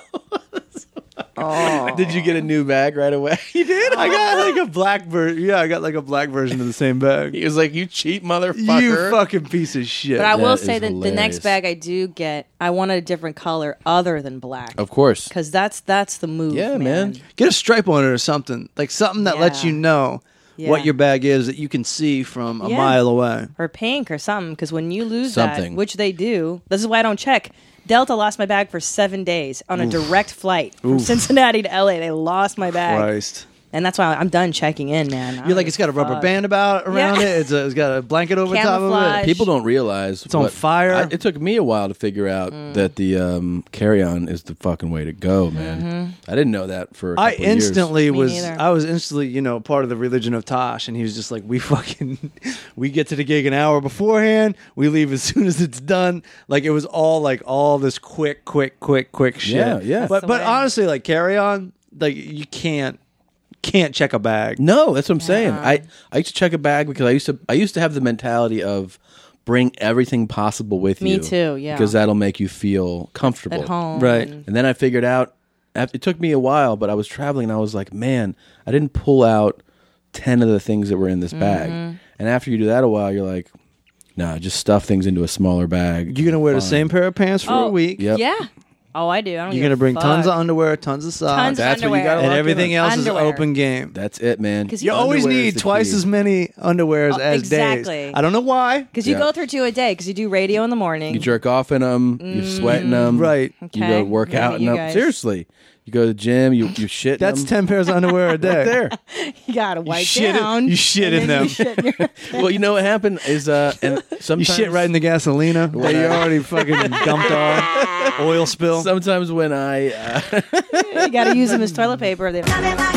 Did you get a new bag right away? You did? I got like a black version. Yeah, I got like a black version of the same bag. He was like, "You cheap motherfucker." You fucking piece of shit. But I will That say is that the next hilarious. bag I do get, I wanted a different color other than black. Of course. Because that's the move. Yeah, man. Get a stripe on it or something. Like something that lets Yeah. you know Yeah. what your bag is that you can see from a Yeah. mile away. Or pink or something. Because when you lose Something. that, which they do, this is why I don't check. Delta lost my bag for 7 days on a direct flight from Cincinnati to LA. They lost my bag. Christ. And that's why I'm done checking in, man. You're like, it's got a rubber band around Yeah. it. It's got a blanket over top of Camouflage. it. People don't realize It's on fire. It took me a while to figure out that the carry-on is the fucking way to go, man. I didn't know that for a couple I of years. instantly Me was neither. I was instantly, part of the religion of Tosh, and he was just like, we get to the gig an hour beforehand, we leave as soon as it's done. Like it was all this quick shit. Yeah, yeah. But That's the way. honestly, like Carry On, like you can't check a bag. No, that's what I'm saying. I used to check a bag because I used to have the mentality of bring everything possible with Me you. too, yeah. Because that'll make you feel comfortable. At home. Right. and- And then I figured out, it took me a while, but I was traveling and I was like, man, I didn't pull out 10 of the things that were in this bag. And after you do that a while, you're like, nah, just stuff things into a smaller bag. You're gonna wear the same pair of pants for a week. Yep. Yeah. Oh, I do. I don't You're give gonna a bring fuck. tons of underwear, tons of socks. Tons of That's what you underwear. gotta and lock everything in. else Underwear. is open game. That's it, man. You always Underwear is need the twice key. as many underwears as exactly. days. I don't know why. Because you go through 2 a day. Because you do radio in the morning. You jerk off in them. You sweat in them. Right. You Okay. go work Look at out in you them. guys. Seriously. You go to the gym. You shit. That's in them. 10 pairs of underwear a day. Right there. You gotta wipe shit down. you shit and in then them. you shit in your- Well, you know what happened is and sometimes You shit right in the gasolina that you already fucking dumped off. Oil spill. Sometimes when I You gotta use them as toilet paper. They-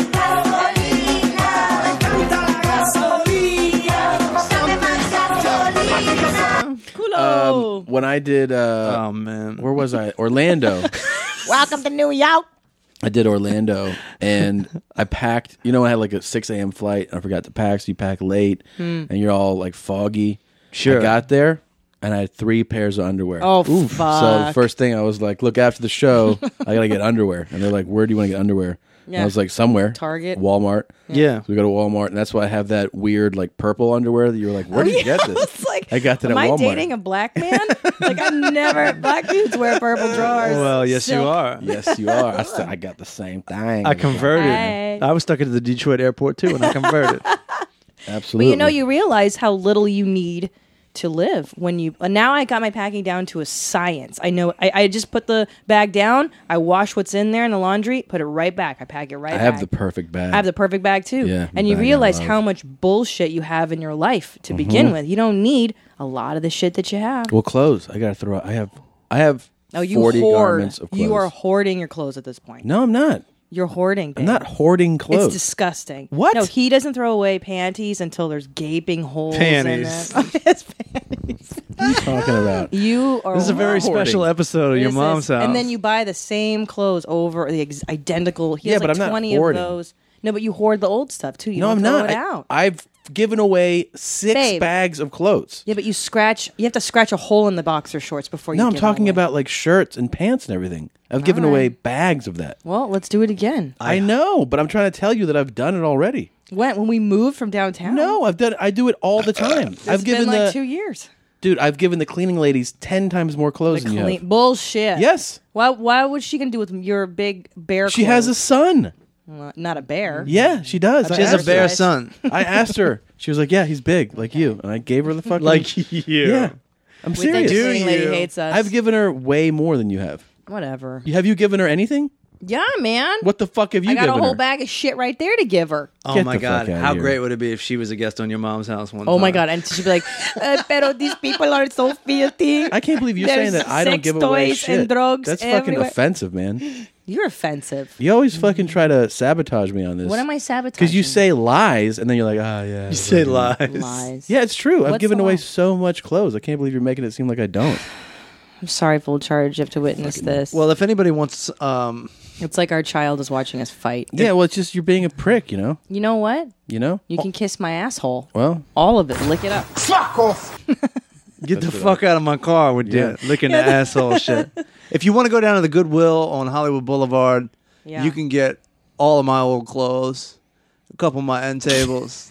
Culo. when I did oh man, where was I? Orlando. Welcome to New York. I did Orlando and I packed, I had like a 6 a.m. flight and I forgot to pack, so you pack late and you're all like foggy. Sure. I got there and I had 3 pairs of underwear. Oh, So fuck. the first thing I was like, look, after the show, I got to get underwear. And they're like, where do you want to get underwear? And Yeah. I was like, somewhere. Target. Walmart. Yeah. So we go to Walmart and that's why I have that weird like purple underwear that you were like, where did you get this? It's like, I got that am at I Walmart. dating a black man? Like I never. Black dudes wear purple drawers. Well, yes, you Silk. are. Yes, you are. I got the same thing. I converted. Hey. I was stuck into the Detroit airport too, and I converted. Absolutely. But you realize how little you need to live when you. Now I got my packing down to a science. I know. I just put the bag down. I wash what's in there in the laundry. Put it right back. I pack it right I back. have the perfect bag. I have the perfect bag too. Yeah, the and you bag I realize love. how much bullshit you have in your life to begin with. You don't need a lot of the shit that you have. Well, clothes. I got to throw out. I have Oh, you 40 hoard. garments of clothes. You are hoarding your clothes at this point. No, I'm not. You're hoarding. I'm babe. not hoarding clothes. It's disgusting. What? No, he doesn't throw away panties until there's gaping holes Panties. in it. His panties. What are you talking about? You are. This is a very hoarding. special episode of your This mom's is- house. And then you buy the same clothes over the identical. He Yeah, has but like I'm not 20 hoarding. of those. No, but you hoard the old stuff too. You No, don't I'm throw not. it out. I've given away 6 Babe. bags of clothes. Yeah, but you scratch. You have to scratch a hole in the boxer shorts before you. No, I'm give talking them away. about like shirts and pants and everything. I've given All right. away bags of that. Well, let's do it again. I know, but I'm trying to tell you that I've done it already. When we moved from downtown. No, I've done. I do it all the time. It's I've given been like the 2 years. dude. I've given the cleaning ladies 10 times more clothes than you have. Bullshit. Yes, Why was she gonna do with your big bear? she has a son. Well, not a bear. Yeah, she does. she has a asked bear her. son. I asked her. She was like, "Yeah, he's big, like you." And I gave her the fucking Like you. Yeah, I'm We think serious. the cleaning lady hates us. I've given her way more than you have. Whatever. Have you given her anything? Yeah, man. What the fuck have you I got given a whole her? bag of shit right there to give her. Oh Get my the fuck god, outta how here. great would it be if she was a guest on your mom's house one time? Oh my god, and she'd be like, "Pero these people are so filthy." I can't believe you're There's saying that I don't sex give away toys shit. and drugs That's fucking everywhere. offensive, man. You're offensive. You always fucking try to sabotage me on this. What am I sabotaging? Because you say lies and then you're like, ah, yeah. You say lies. lies. Yeah, it's true. I've What's given the away lie? so much clothes. I can't believe you're making it seem like I don't. I'm sorry, full charge. You have to witness this. Well, if anybody wants, it's like our child is watching us fight. Yeah, well, it's just you're being a prick, you know? You know what? You know? You can kiss my asshole. Well, All of it. Lick it up. Fuck off. get the fuck out of my car with Yeah. your licking the asshole shit. If you want to go down to the Goodwill on Hollywood Boulevard, Yeah. you can get all of my old clothes, a couple of my end tables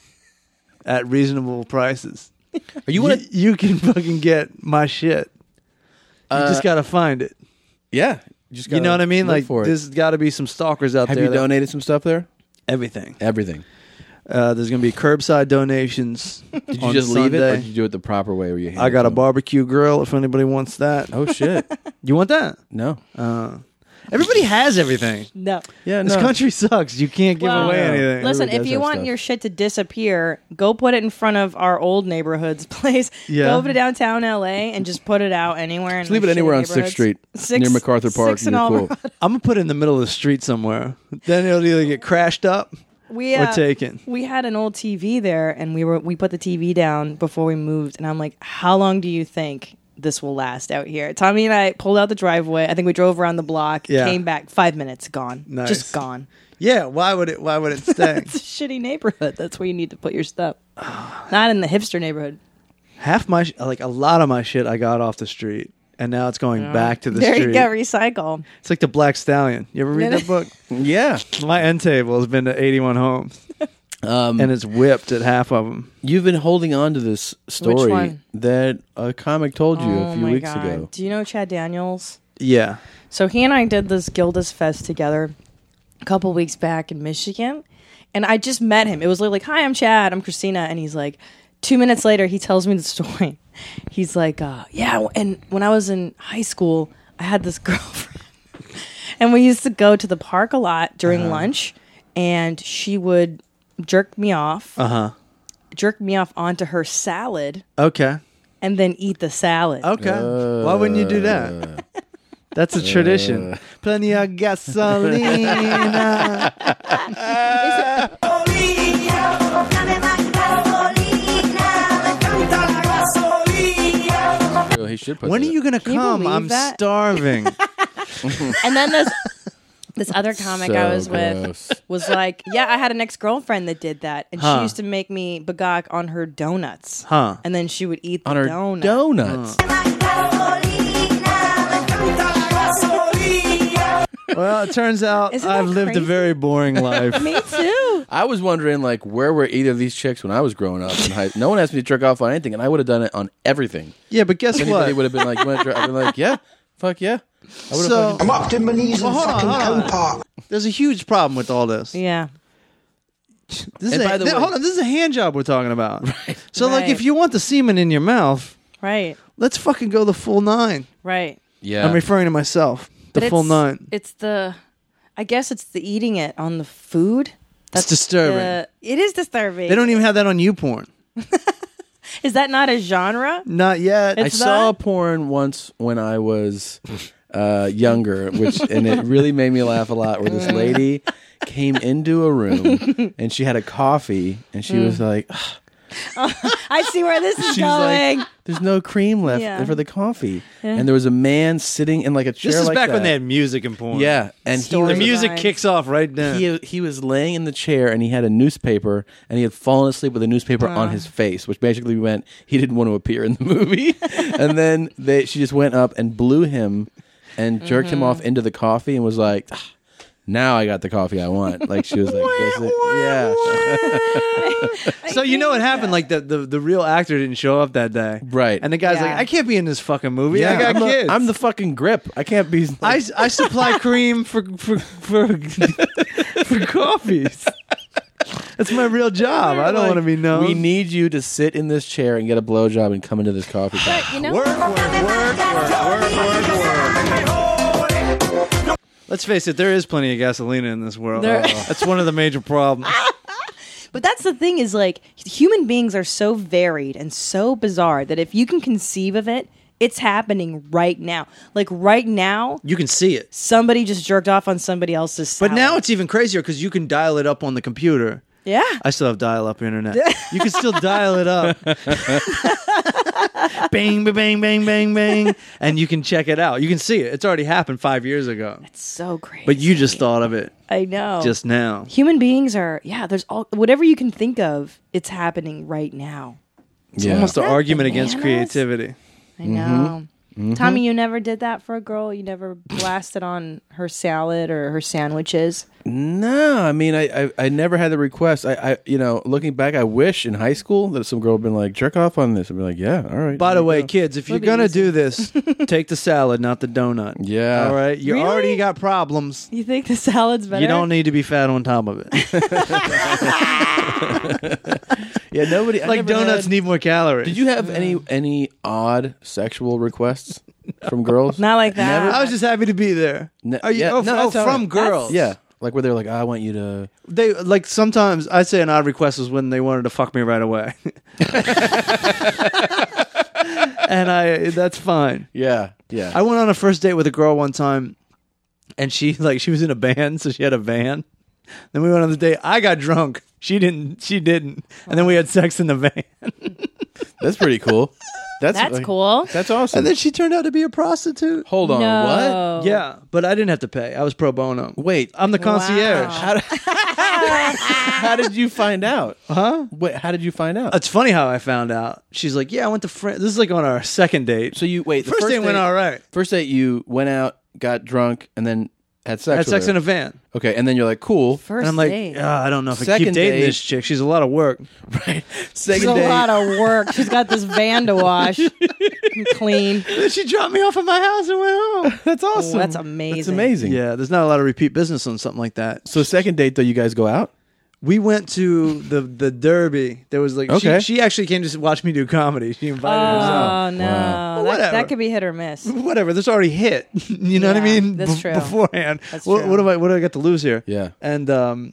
at reasonable prices. are you want to? You can fucking get my shit. You just gotta find it. Yeah. Just You know what I mean? look Like, for it. there's got to be some stalkers out Have there. you that- donated some stuff there? everything? Everything. There's gonna be curbside donations. Did you on just leave it, or Sunday. did you do it the proper way where you? hand I it got to a them? barbecue grill if anybody wants that. Oh shit! You want that? No. Everybody has everything. No. Yeah, This no. country sucks. You can't give Well, away no. anything. Listen, Everybody if does you have want stuff. your shit to disappear, go put it in front of our old neighborhood's place. Yeah. Go over to downtown LA and just put it out anywhere. Just leave it anywhere on 6th Street, near MacArthur Park, and you're cool. I'm gonna put it in the middle of the street somewhere. Then it'll either get crashed up We or taken. We had an old TV there, and we put the TV down before we moved. And I'm like, how long do you think this will last out here? Tommy and I pulled out the driveway. I think we drove around the block. Yeah. Came back 5 minutes. Gone. Nice. Just gone. Yeah. Why would it stay? It's a shitty neighborhood. That's where you need to put your stuff. Not in the hipster neighborhood. Half my like a lot of my shit I got off the street, and now it's going back to the There street. you go. Recycle. It's like the Black Stallion. You ever read that book? Yeah. My end table has been to 81 homes, and it's whipped at half of them. You've been holding on to this story one? that a comic told you Oh a few my weeks God. ago. Do you know Chad Daniels? Yeah. So he and I did this Gildas Fest together a couple weeks back in Michigan. And I just met him. It was like, hi, I'm Chad. I'm Christina. And he's like, 2 minutes later, he tells me the story. He's like, yeah. And when I was in high school, I had this girlfriend. And we used to go to the park a lot during lunch. And she would jerk me off. Jerk me off onto her salad. Okay. And then eat the salad. Okay. Why wouldn't you do that? That's a tradition. Plenty of gasolina. He should put When are that. you going to come? believe I'm that? starving. And then this other comic I was with was like, yeah, I had an ex-girlfriend that did that. And she used to make me bagak on her donuts. And then she would eat the on her donut. donuts. Well, it turns out Isn't I've that lived a crazy? very boring life. Me too. I was wondering, like, where were either of these chicks when I was growing up? No one asked me to jerk off on anything, and I would have done it on everything. Yeah, but guess Anybody what? would have been like, you want to jerk? I'd be like, yeah, fuck yeah. I would have So, I'm up to my knees in hold fucking on. cow park. There's a huge problem with all this. Yeah. This And is by the way- hold on. This is a hand job we're talking about. Right. So, like, Right. if you want the semen in your mouth, Right. let's fucking go the full 9. Right. Yeah. I'm referring to myself. The But full it's- 9. It's I guess it's the eating it on the food. That's disturbing. It is disturbing. They don't even have that on YouPorn. Is that not a genre? Not yet. I It's saw not? porn once when I was younger, and it really made me laugh a lot. Where this lady came into a room and she had a coffee, and she was like, I see where this is she's going. like, "There's no cream left Yeah. for the coffee," and there was a man sitting in like a chair. This is like back when that. they had music in porn. Yeah, and he The was, music Design. kicks off right then. he was laying in the chair and he had a newspaper and he had fallen asleep with a newspaper on his face, which basically meant he didn't want to appear in the movie. And then she just went up and blew him and jerked him off into the coffee and was like, "Ah, now I got the coffee I want." Like she was like, yeah. So you know what happened? Like the real actor didn't show up that day, Right. And the guy's like, Yeah. "I can't be in this fucking movie. I got I'm kids. I'm the fucking grip. I can't be. I supply cream for coffees. That's my real job. I don't want to be known. We need you to sit in this chair and get a blowjob and come into this coffee shop. You know? work. Let's face it, there is plenty of gasolina in this world. There- That's one of the major problems. But that's the thing is like human beings are so varied and so bizarre that if you can conceive of it, it's happening right now. Like right now, You can see it. somebody just jerked off on somebody else's salad. But now it's even crazier because you can dial it up on the computer. yeah. I still have dial-up internet. You can still dial it up. Bang, ba- bang, bang, bang, bang. And you can check it out. You can see it. It's already happened 5 years ago. It's so crazy. But you just thought of it I know. just now. Human beings are there's all whatever you can think of, it's happening right now. It's Yeah. almost an Isn't that argument against bananas? creativity. I know. Tommy, you never did that for a girl? You never blasted on her salad or her sandwiches? No, I mean, I never had the request. I looking back, I wish in high school that some girl had been like, jerk off on this. I'd be like, yeah, all right. By there the you way, go. kids, if you're Look at going to you. do this, take the salad, not the donut. Yeah. All right? You Really? already got problems. You think the salad's better? You don't need to be fat on top of it. Yeah, nobody. I Like never donuts had- need more calories. Did you have any odd sexual requests from girls? Not like that. Never? I was just happy to be there. Are you, yeah, no, that's all from right. girls. Yeah, like where they're like, I want you to. They like sometimes I'd say an odd request was when they wanted to fuck me right away. And that's fine. Yeah. I went on a first date with a girl one time and she was in a band, so she had a van. Then we went on the date. I got drunk. She didn't. And then we had sex in the van. That's pretty cool. That's cool. That's awesome. And then she turned out to be a prostitute. Hold on, No. Yeah, but I didn't have to pay. I was pro bono. Wait, I'm the concierge. Wow. how did you find out? Huh? Wait, how did you find out? It's funny how I found out. She's like, yeah, I went to France. This is like on our second date. So you wait. The First date went all right. First date, you went out, got drunk, and then had sex. Had with sex her. in a van. Okay, and then you're like, cool. First And I'm like, date. I don't know if I Second keep dating date. this chick. She's a lot of work. Right. It's Second a date. lot of work. She's got this van to wash. Clean. Then she dropped me off at my house and went home. That's awesome. Oh, that's amazing. That's amazing. Yeah, there's not a lot of repeat business on something like that. So second date though, you guys go out? We went to the Derby. There was like Okay. she actually came to watch me do comedy. She invited herself. Oh no, Well, that whatever. could be hit or miss. Whatever. That's already hit. You know what I Yeah, mean? that's true. Beforehand. That's what, true. what do I got to lose here? Yeah. And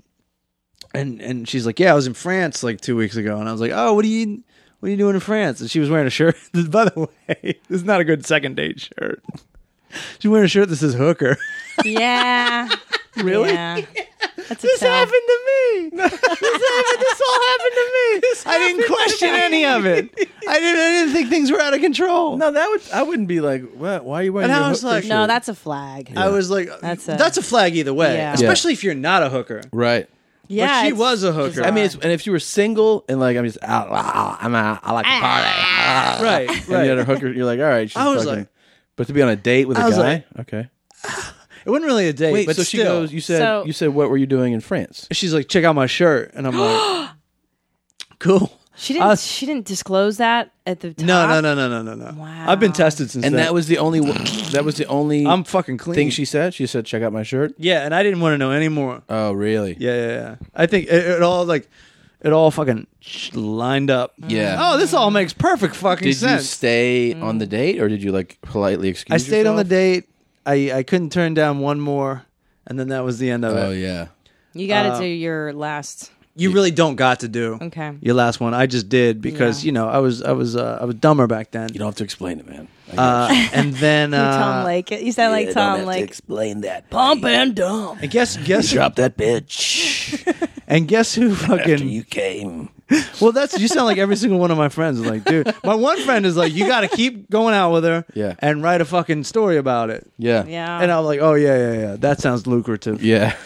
she's like, yeah, I was in France like 2 weeks ago, and I was like, oh, what are you doing in France? And she was wearing a shirt. By the way, this is not a good second date shirt. She's wearing a shirt that says hooker. Yeah. Really? Yeah. That's a This tell. happened to me. This all happened to me. I didn't question any of it. I didn't think things were out of control. No, I wouldn't be like, what? Why are you wearing? And your I was hooker like, shirt? No, that's a flag. I was like, That's that's a- a flag either way, Yeah. especially if you're not a hooker. right. Yeah, But she it's was a hooker. bizarre. I mean, and if you were single and like I'm just out, I like to party, Right, And you had a hooker, you're like, all right. She's I was fucking, like- but to be on a date with a I was guy, like- okay. It wasn't really a date. Wait, but so she still. goes. You said So- you said what were you doing in France? She's like, check out my shirt, and I'm like, cool. She didn't. She didn't disclose that at the top. No. Wow. I've been tested since And then. that was the only. That was the only. I'm fucking clean. thing she said. She said, "Check out my shirt." Yeah, and I didn't want to know anymore. Oh, really? Yeah. I think it all fucking lined up. Yeah. Oh, this all makes perfect fucking Did you sense. stay on the date, or did you like politely excuse? I stayed on the yourself? date. I couldn't turn down one more, and then that was the end of Oh it. yeah. You got to do your last. You really don't got to do Okay. your last one. I just did because I was dumber back then. You don't have to explain it, man. I got you. And then Tom Lake. You sound like don't Tom have to Lake. explain that. Pump and dump. and guess Drop that bitch and guess who after fucking you came. well that's you sound like every single one of my friends is like, dude, my one friend is like, you got to keep going out with her Yeah. and write a fucking story about it. Yeah. Yeah. And I'm like, oh yeah, that sounds lucrative. Yeah.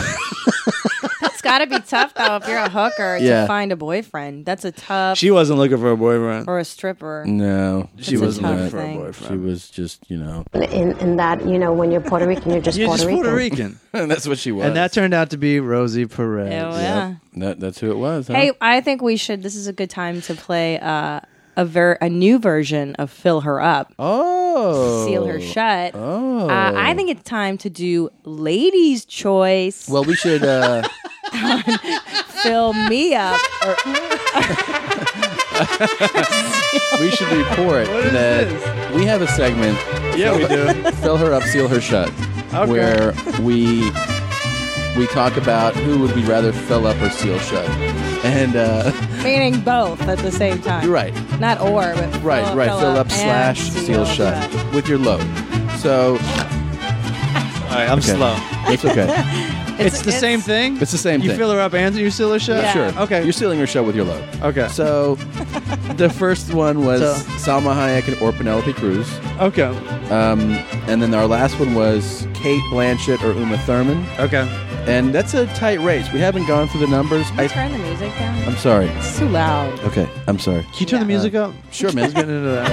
It's got to be tough though if you're a hooker Yeah. to find a boyfriend. That's a tough. She wasn't looking for a boyfriend. or a stripper. No, She It's a wasn't tough looking for a thing. boyfriend. She was just, In that, when you're Puerto Rican, you're just You're Puerto just Rican. Puerto Rican. and that's what she was. And that turned out to be Rosie Perez. Oh, yeah. That's who it was. Huh? Hey, I think we should. This is a good time to play a new version of "Fill Her Up." Oh. Seal her shut. Oh. I think it's time to do ladies' choice. Well, we should. Fill me up. We should report that we have a segment. Yeah, we do. Fill her up, seal her shut. Where we talk about who would we rather fill up or seal shut. And Meaning both at the same time. you're right. Not or, but Right. Fill up and / seal shut with your load. So All right, I'm slow. it's okay. It's the same thing? It's the same You thing. fill her up and you seal her shut? Yeah. Sure. Okay. You're sealing her shut with your load. Okay. So the first one was So- Salma Hayek or Penelope Cruz. Okay. And then our last one was Kate Blanchett or Uma Thurman. Okay. And that's a tight race. We haven't gone through the numbers. Can you turn the music down? I'm sorry. It's too loud. Okay, I'm sorry. Can you turn the music up? Sure, man. Let's get into that.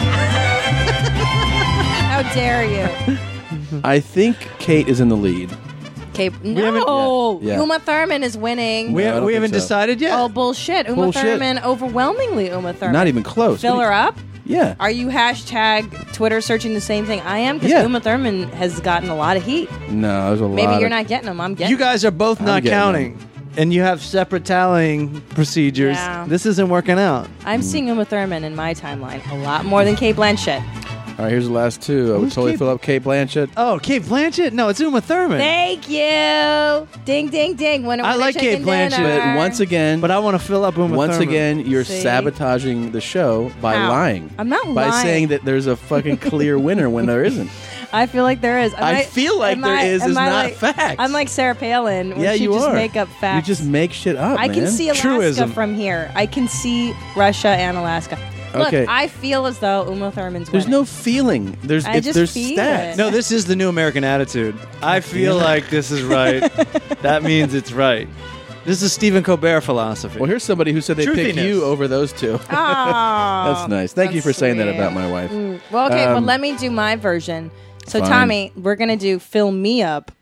How dare you? I think Kate is in the lead. Cape. haven't- No. Yeah. Uma Thurman is winning. We, No, I don't we think haven't so. decided yet. Oh, bullshit. Uma Bullshit. Thurman, overwhelmingly Uma Thurman. Not even close. Fill her up? Yeah. Are you hashtag Twitter searching the same thing I am? Because Yeah. Uma Thurman has gotten a lot of heat. No, there's a lot. Maybe you're of- not getting them. I'm getting You guys are both not getting counting. And you have separate tallying procedures. Yeah. This isn't working out. I'm seeing Uma Thurman in my timeline a lot more than Kate Blanchett. All right, here's the last two. I would Who's totally Kate- fill up Kate Blanchett. Oh, Kate Blanchett? No, it's Uma Thurman. Thank you. Ding, ding, ding. Winner, I winner, like Kate chicken Blanchett. dinner. But once again, But I want to fill up Uma once Thurman. again, you're See? sabotaging the show by How? lying. I'm not by lying. saying that there's a fucking clear winner when there isn't. I feel like there is. I feel like am there I- is am I not like- facts. I'm like Sarah Palin. When Yeah, she you just are. make up facts. You just make shit up, I can man. see Alaska Truism. from here. I can see Russia and Alaska. Look, Okay. I feel as though Uma Thurman's There's winning. no feeling. There's I just there's feel stats. it. No, this is the new American attitude. I feel like this is right. That means it's right. This is Stephen Colbert philosophy. Well, here's somebody who said they picked Truthiness. you over those two. Oh, That's nice. Thank you for saying that about my wife. Well, okay, well, Um, let me do my version. So, fine. Tommy, we're gonna do "Fill Me Up"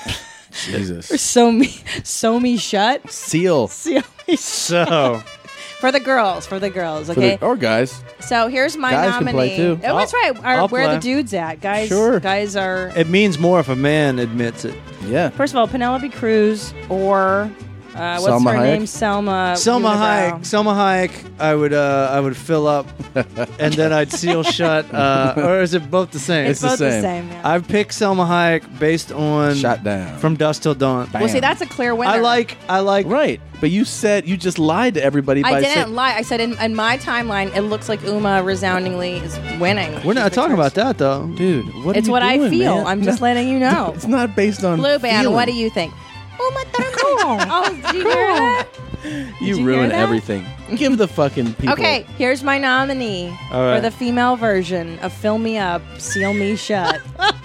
or Jesus. "Sew Me Shut." Seal. Seal me. So, For the girls, okay? Or guys. So here's my Guys can nominee. play, too. Oh, that's right. I'll Where are the play. dudes at? Guys, Sure. guys are... It means more if a man admits it. Yeah. First of all, Penelope Cruz or... what's Salma her Hayek? name? Selma Hayek. Selma Hayek. I would fill up, and then I'd seal shut. Or is it both the same? It's both the same. Yeah. I've picked Selma Hayek based on Shot down. From Dusk Till Dawn. Well, see, that's a clear winner. I like. Right, but you said you just lied to everybody by I didn't saying lie. I said in my timeline, it looks like Uma resoundingly is winning. We're not talking about that though, dude. What It's are you what I doing, feel. man? I'm just letting you know. It's not based on Blue Band, feeling. what do you think? Uma Thurman. Oh, did you hear that? You you ruin hear that? everything. Give the fucking people. Okay, here's my nominee All right. for the female version of Fill Me Up, Seal Me Shut.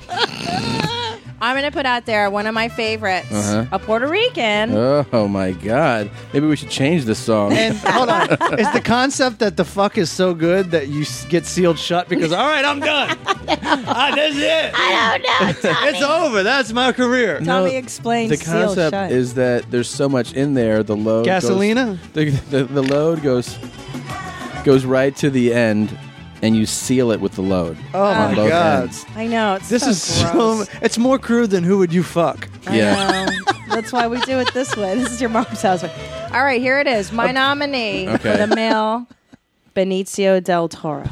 I'm going to put out there one of my favorites, a Puerto Rican. Oh my God! Maybe we should change this song. And hold on, is the concept that the fuck is so good that you get sealed shut because all right, I'm done. That's it. I don't know. Tommy. It's over. That's my career. Tommy explains The Seal concept Shut. is that there's so much in there. The load Gasolina? The load goes right to the end, and you seal it with the load. Oh on my both God. ends. I know. It's This so is gross. so. It's more crude than Who Would You Fuck? I know. That's why we do it this way. This is your mom's house. All right, here it is. My nominee Okay. for the male, Benicio del Toro.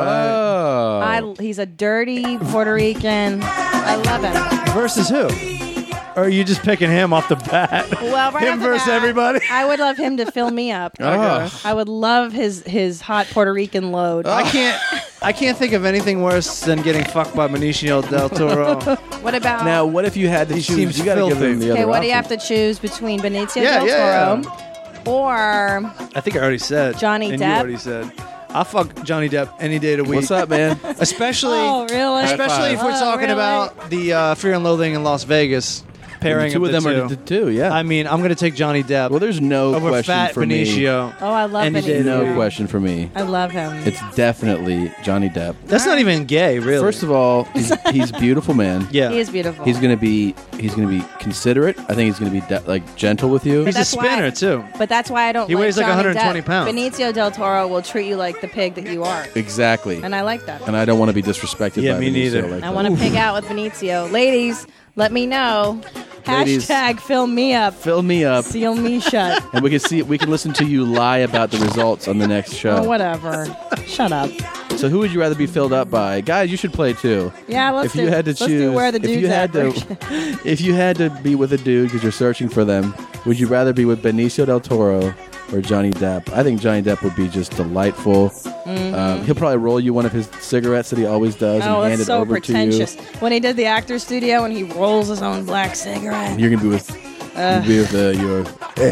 Oh. He's a dirty Puerto Rican. I love him. Versus who? Or are you just picking him off the bat? Well, right him off the versus bat, everybody. I would love him to fill me up. Okay. I would love his hot Puerto Rican load. I can't think of anything worse than getting fucked by Benicio del Toro. What about Now, what if you had to He choose? seems You got to give filthy. them the Okay, other what do you have option. to choose between Benicio Yeah, del yeah, Toro or I think I already said. Johnny and Depp? You already said. I'll fuck Johnny Depp any day of the week. What's up, man? Especially, Oh, really? especially if we're Oh, talking really? about the Fear and Loathing in Las Vegas pairing. The two of them the are the two. Yeah. I mean, I'm going to take Johnny Depp. Well, there's no over question fat for Benicio. Oh, I love Any day Benicio. of the No week. question for me. I love him. It's definitely Johnny Depp. That's not even gay, really. First of all, he's a beautiful man. Yeah. He is beautiful. He's gonna be considerate. I think he's gonna be gentle with you. He's a that's why- spinner too. But that's why I don't He like weighs like Johnny 120 Depp. pounds. Benicio del Toro will treat you like the pig that you are. Exactly. And I like that. And I don't want to be disrespected Yeah, by me Benicio neither. like I that. want to pig out with Benicio. Ladies, let me know. Ladies. Hashtag fill me up. Fill me up, Seal me shut. and we can listen to you lie about the results on the next show. Oh, whatever. Shut up. So, who would you rather be filled up by? Guys, you should play too. Yeah, let's If you had to let's do choose, where the if dude's you had at. to, if you had to be with a dude because you're searching for them, would you rather be with Benicio del Toro or Johnny Depp? I think Johnny Depp would be just delightful. He'll probably roll you one of his cigarettes that he always does Oh, and hand that's it so over pretentious. to When he did the actor's studio and he rolls his own black cigarette. you. You're gonna be with. You'll be with your.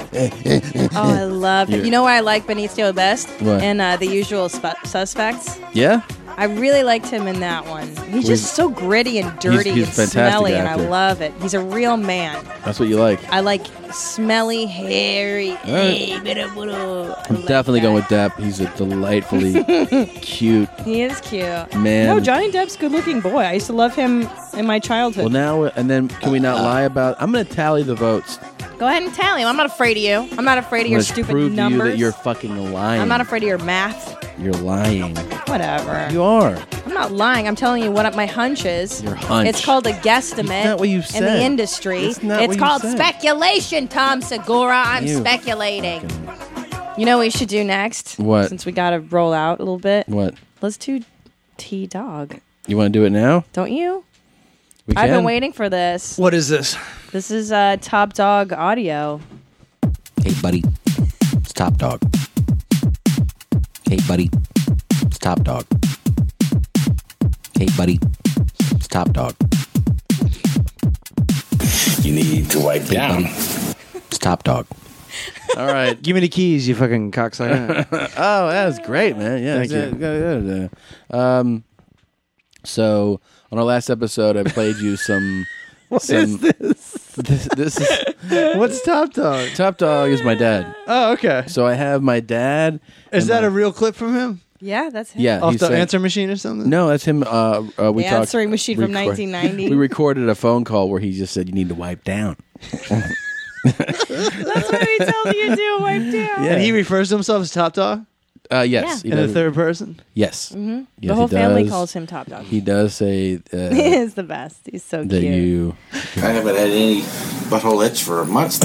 Oh, I love it. Yeah. You know where I like Benicio best? What? In The Usual Suspects. Yeah. I really liked him in that one. He's just so gritty and dirty he's and a fantastic smelly, and I actor. love it. He's a real man. That's what you like. I like smelly, hairy. right. I'm definitely going with Depp. He's a delightfully cute He is cute. man. No, Johnny Depp's a good-looking boy. I used to love him in my childhood. Well, now and then, can we not lie about? I'm going to tally the votes. Go ahead and tally him. I'm not afraid of you. I'm not afraid of I'm your gonna stupid prove numbers. to you that you're fucking lying. I'm not afraid of your math. You're lying. Whatever. You are. I'm not lying. I'm telling you what my hunch is. Your hunch. It's called a guesstimate It's not what you in said. the industry. It's not what you called said. speculation, Tom Segura. I'm You speculating. You know what we should do next? What? Since we got to roll out a little bit. What? Let's do T-Dog. You want to do it now? Don't you? We I've can. been waiting for this. What is this? This is Top Dog audio. Hey, buddy. It's Top Dog. Hey, buddy. It's Top Dog. Hey, buddy. It's Top Dog. You need to wipe down. It's Top Dog. All right. Give me the keys, you fucking cocksucker. Oh, that was great, man. Yeah. Thank you. you. So on our last episode, I played you some. What is this? This is What's Top Dog? Top Dog is my dad. Oh, okay. So I have my dad. Is and that my- a real clip from him? Yeah, that's him. Yeah, Off he the said- answer machine or something? No, that's him. We The talked. answering machine from 1990. We recorded a phone call where he just said, "You need to wipe down." That's what he tells you to do. Wipe down. And he refers to himself as Top Dog? Yes. In the third person? Yes. Mm-hmm. Yes, The whole he family does. calls him Top Dog. He does say He is the best. He's so that cute. you. I haven't had any butthole itch for months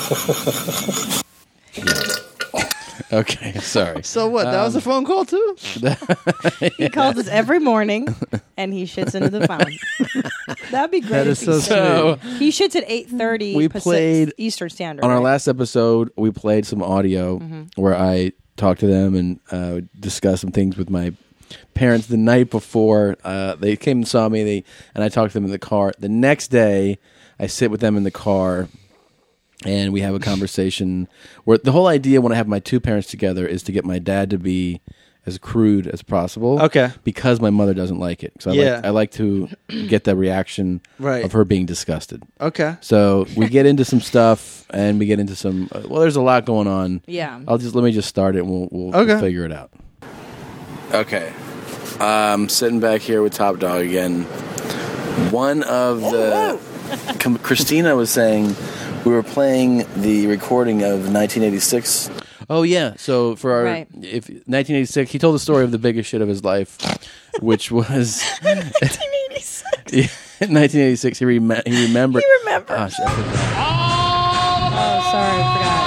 now. Okay, sorry. So what? That was a phone call too? He calls us every morning, and he shits into the phone. That'd be great. That is if he so said- sweet. He shits at 8:30 We played Eastern Standard. On our right? last episode, we played some audio where I talked to them and discussed some things with my parents the night before. They came and saw me, and I talked to them in the car. The next day, I sit with them in the car, and we have a conversation where the whole idea when I have my two parents together is to get my dad to be as crude as possible. Okay. Because my mother doesn't like it. So I like to get the reaction Right. of her being disgusted. Okay. So we get into some stuff, and we get into some. Well, there's a lot going on. Yeah. Let me just start it, and we'll figure it out. Okay. Sitting back here with Top Dog again. One of the Christina was saying we were playing the recording of 1986. Oh yeah. So for our 1986, he told the story of the biggest shit of his life, which was 1986. 1986. He remembered. He remembered. Gosh, I forgot. Oh, sorry,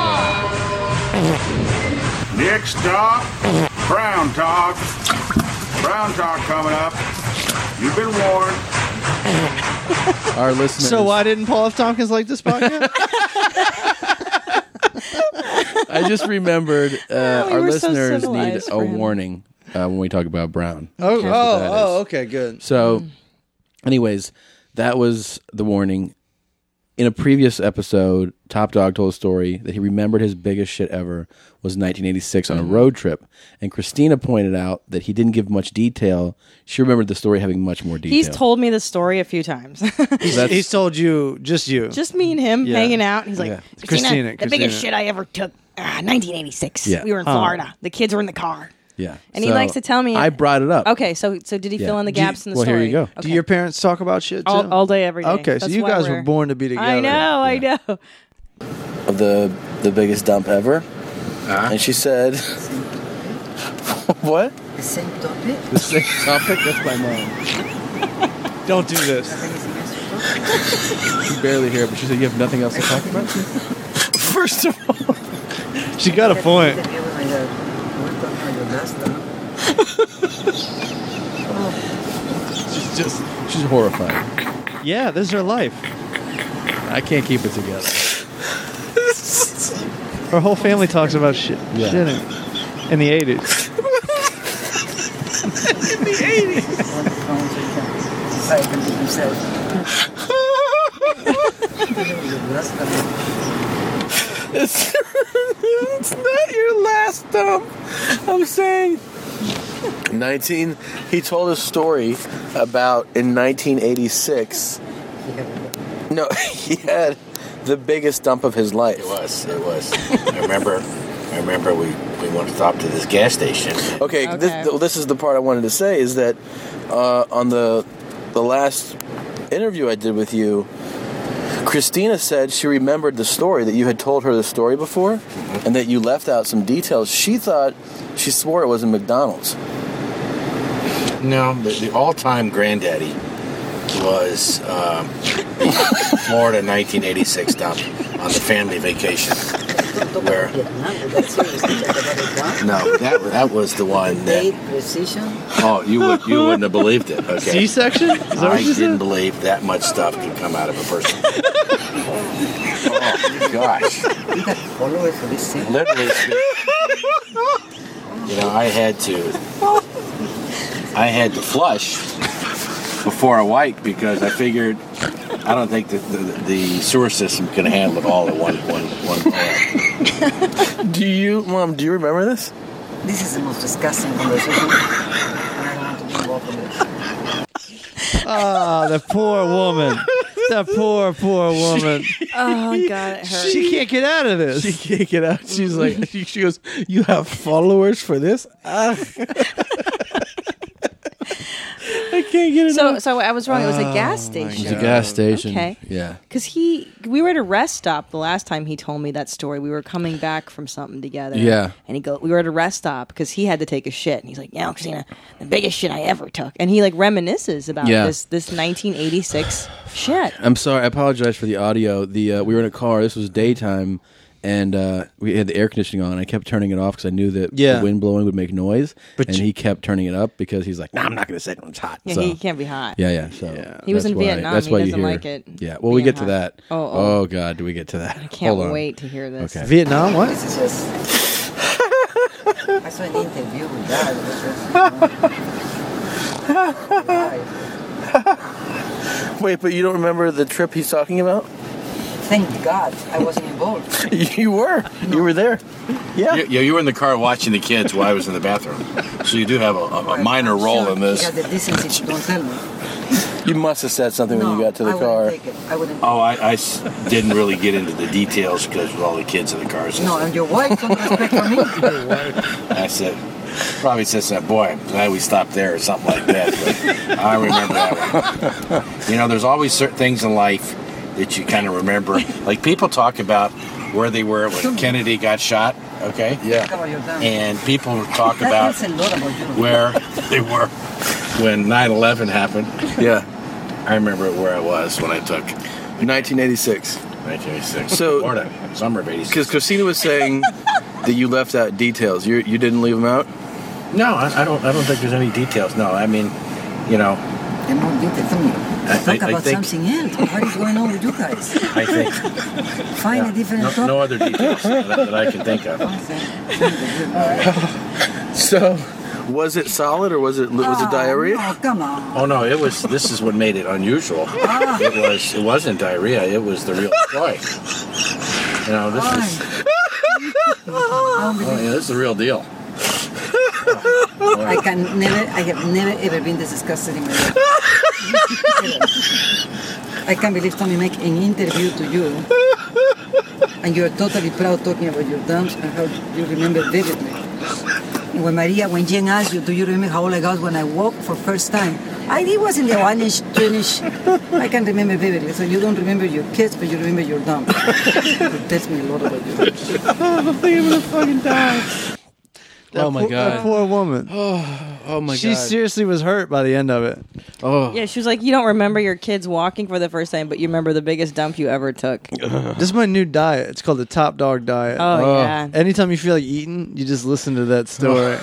I forgot. Next stop, Brown Talk. Brown Talk coming up. You've been warned. Our listeners. So why didn't Paul F. Tompkins like this podcast? I just remembered our were so listeners need civilized a for him. warning when we talk about Brown. Oh, That's what that is. okay, good. So, anyways, that was the warning. In a previous episode, Top Dog told a story that he remembered his biggest shit ever was 1986 on a road trip. And Christina pointed out that he didn't give much detail. She remembered the story having much more detail. He's told me the story a few times. He's told you, just you. Just me and him Yeah. hanging out. He's like, Yeah. Christina, the Christina. biggest shit I ever took, 1986. Yeah. We were in Florida. The kids were in the car. Yeah. And he likes to tell me. I brought it up. Okay, so did he Yeah. fill in the gaps in the well, story? here you go. Okay. Do your parents talk about shit too? all day, every day. Okay, so That's you why guys were we're- born to be together. I know, I know. Of the biggest dump ever. And she said, what? The same topic? The same topic? That's my mom. Don't do this. You can barely hear it, but she said, you have nothing else to talk about? First of all, she got a point. She's horrified. Yeah, this is her life. I can't keep it together. Her whole family talks about shit. Yeah. Shitting. In the 80s. In the 80s. It's not your last dump. I'm saying 19. He told a story about in 1986. No, he had the biggest dump of his life. It was. I remember we went to stop to this gas station. Okay. This is the part I wanted to say is that on the last interview I did with you, Christina said she remembered the story, that you had told her the story before, and that you left out some details. She swore it was in McDonald's. No, the all-time granddaddy was the Florida 1986 dump on the family vacation. Where? No, that was the one that. Precision? Oh, you wouldn't have believed it. Okay. C-section? Is that what I you didn't said? believe that much stuff could come out of a person. Oh gosh! Literally, I had to flush before I wipe because I figured I don't think that the sewer system can handle it all at one point. Mom, do you remember this? This is the most disgusting conversation. I don't want to be involved in this. Ah, the poor woman. That poor woman. Oh, God, it hurts. She can't get out of this. She can't get out. She's like, she goes, you have followers for this? I can't get it. So I was wrong. It was a gas station. It was a gas station. Okay. Yeah. Because we were at a rest stop the last time he told me that story. We were coming back from something together. Yeah. And we were at a rest stop because he had to take a shit. And he's like, yeah, Christina, the biggest shit I ever took. And he like reminisces about this 1986 shit. I'm sorry. I apologize for the audio. We were in a car. This was daytime. And we had the air conditioning on. I kept turning it off because I knew that the wind blowing would make noise. And he kept turning it up because he's like, "No, I'm not going to say it when it's hot." Yeah, so, he can't be hot. Yeah. So he was in Vietnam. That's He why you doesn't hear. like it. Yeah. Well, we get to hot. that. Oh God, do we get to that? I can't Hold on. wait to hear this. Okay. Vietnam? What? This is just. I saw an interview with that. Wait, but you don't remember the trip he's talking about? Thank God I wasn't involved. You were. You were there. Yeah. You were in the car watching the kids while I was in the bathroom. So you do have a minor role in this. You got the decency, don't tell me. You must have said something when you got to the car. I wouldn't. Oh, I didn't really get into the details because with all the kids in the cars. No, and your wife, don't respect for me. I said, probably said something, boy, I'm glad we stopped there or something like that. But I remember that one. You know, there's always certain things in life that you kind of remember. Like people talk about where they were when Kennedy got shot, okay? Yeah. And people talk about where they were when 9/11 happened. Yeah. I remember where I was when I took 1986. 1986. So, Florida, summer of 86. Because Christina was saying that you left out details. You didn't leave them out? No, I don't think there's any details. No, I mean, you know. And no details. Tell me. Talk about think, something else. What is going on with you guys? I think. Find a different topic. No other details that I can think of. So, was it solid or was it diarrhea? Oh, come on. Oh no, it was. This is what made it unusual. It wasn't diarrhea. It was the real joy. You know, this is. Oh yeah, this is the real deal. I have never ever been this disgusted in my life. I can't believe Tommy make an interview to you and you're totally proud talking about your dumps and how you remember vividly. And when Jen asked you, do you remember how old I was when I walked for first time? It was in the 1-ish, 2-ish. I can remember vividly. So you don't remember your kids, but you remember your dumps. It tells me a lot about you. I'm gonna fucking die. Oh my God. That poor woman. Oh my God. She seriously was hurt by the end of it. Oh. Yeah, she was like, you don't remember your kids walking for the first time, but you remember the biggest dump you ever took. This is my new diet. It's called the Top Dog Diet. Oh, yeah. Anytime you feel like eating, you just listen to that story.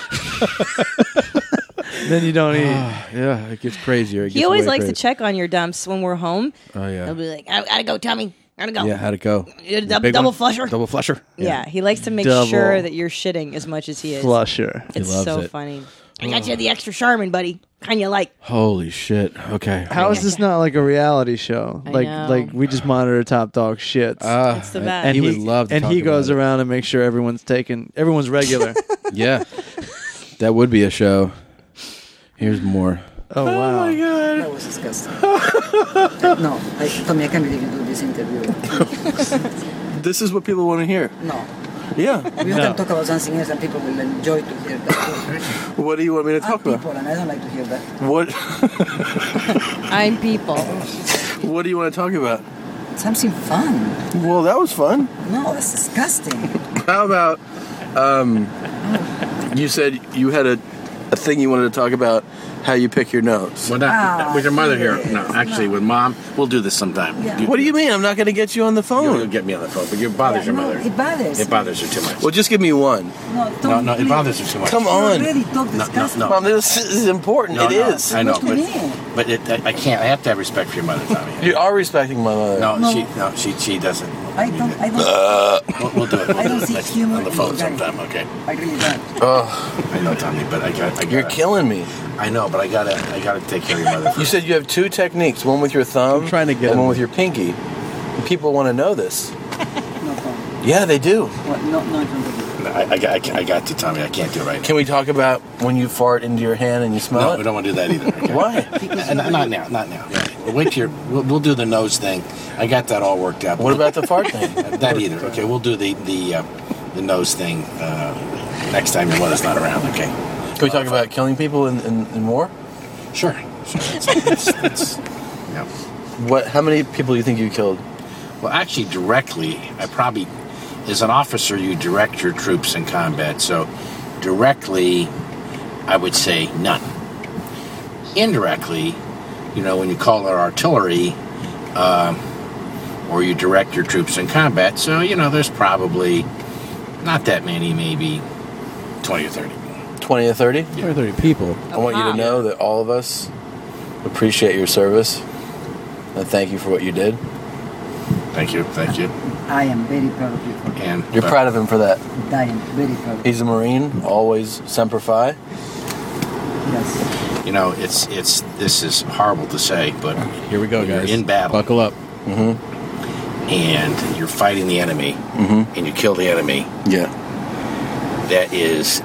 Then you don't eat. Yeah, it gets crazier. He always likes to check on your dumps when we're home. Oh, yeah. He'll be like, I gotta go, Tommy. Gotta go. Yeah, how'd it go? Double flusher. Double flusher? Yeah, he likes to make sure that you're shitting as much as he is. Flusher. It's He loves so it. funny. I got you the extra Charmin, buddy. Kind you like. Holy shit. Okay. How is this not like a reality show? I Like know. we just monitor Top Dog shits. It's the best. And he would love to And talk he goes about it. around and makes sure everyone's regular. Yeah. That would be a show. Here's more. Oh, wow. my God. That was disgusting. No, Tommy, I can't believe you do this interview. This is what people want to hear. No. Yeah. We can talk about something else and people will enjoy to hear that. What do you want me to I'm talk about? people and I don't like to hear that. What I'm people. What do you want to talk about? Something fun. Well, that was fun. No, that's disgusting. How about you said you had a thing you wanted to talk about how you pick your nose. Well, not with your mother here. No, actually, with Mom, we'll do this sometime. Yeah. What do you mean? I'm not going to get you on the phone. You'll get me on the phone, but it bothers your mother. It bothers. It bothers her too much. Well, just give me one. No, it bothers her too much. Come on. You already talked disgusting. No. Mom, this is important. No, it is. I know, What do you mean? but I can't. I have to have respect for your mother, Tommy. You are respecting my mother. She doesn't. I don't. We'll do it. I don't see humor on the in phone your daddy. sometime, okay? I really don't. Oh, I know, Tommy, but I got. you're killing me. I know, but I gotta take care of your mother. You said you have two techniques: one with your thumb, I'm trying to get and one him. with your pinky. And people want to know this. No problem. Yeah, they do. What? No, in front of you. I got to, Tommy. I can't do it right. Can we talk about when you fart into your hand and you smell No, it? we don't want to do that either. Okay? Why? Not now. Not now. We'll wait till we'll do the nose thing. I got that all worked out. What about the fart thing? That either. Okay, we'll do the nose thing next time your mother's not around. Okay. Can we talk about killing people and more? Sure. How many people do you think you killed? Well, actually, directly, as an officer, you direct your troops in combat. So, directly, I would say none. Indirectly, when you call it artillery, or you direct your troops in combat. So, there's probably not that many, maybe 20 or 30. 20 or 30? 20 or 30 people. I want you to know that all of us appreciate your service and thank you for what you did. Thank you. I am very proud of you. And you're proud of him for that? I am very proud of He's a Marine, always Semper Fi. Yes. This is horrible to say, but here we go, guys. You're in battle. Buckle up. And you're fighting the enemy, and you kill the enemy. Yeah. That is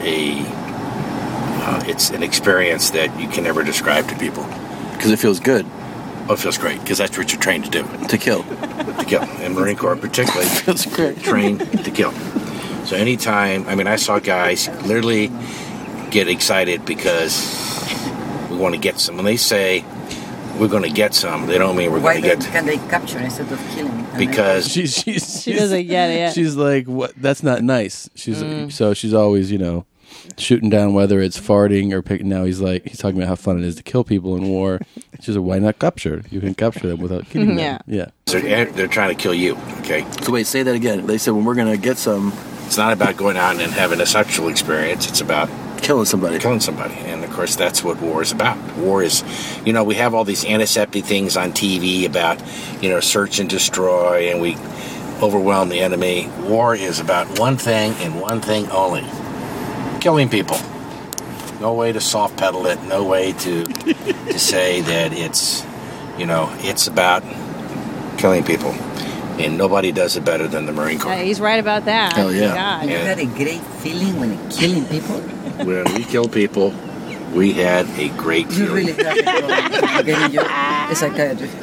it's an experience that you can never describe to people. Because it feels good. Oh, it feels great, because that's what you're trained to do. To kill. To kill. And Marine Corps particularly. Feels great. Trained to kill. So anytime, I saw guys literally get excited because we want to get some. When they say we're going to get some, they don't mean we're going to get. Why can they capture instead of killing? Because she doesn't get it yet. She's like, what? That's not nice. So she's always, shooting down whether it's farting or picking. Now he's talking about how fun it is to kill people in war. She's like, why not capture? You can capture them without killing them. Yeah. So they're trying to kill you. Okay. So wait, say that again. They said when we're going to get some. It's not about going out and having a sexual experience. It's about killing somebody. And of course, that's what war is about. War is, we have all these antiseptic things on TV about, search and destroy, and we overwhelm the enemy. War is about one thing and one thing only: killing people. No way to soft pedal it. No way to say that it's, it's about killing people. And nobody does it better than the Marine Corps. Yeah, he's right about that. Hell yeah. God. You had a great feeling when you're killing people? When we kill people, we had a great feeling. You really got it wrong. Getting your psychiatrist.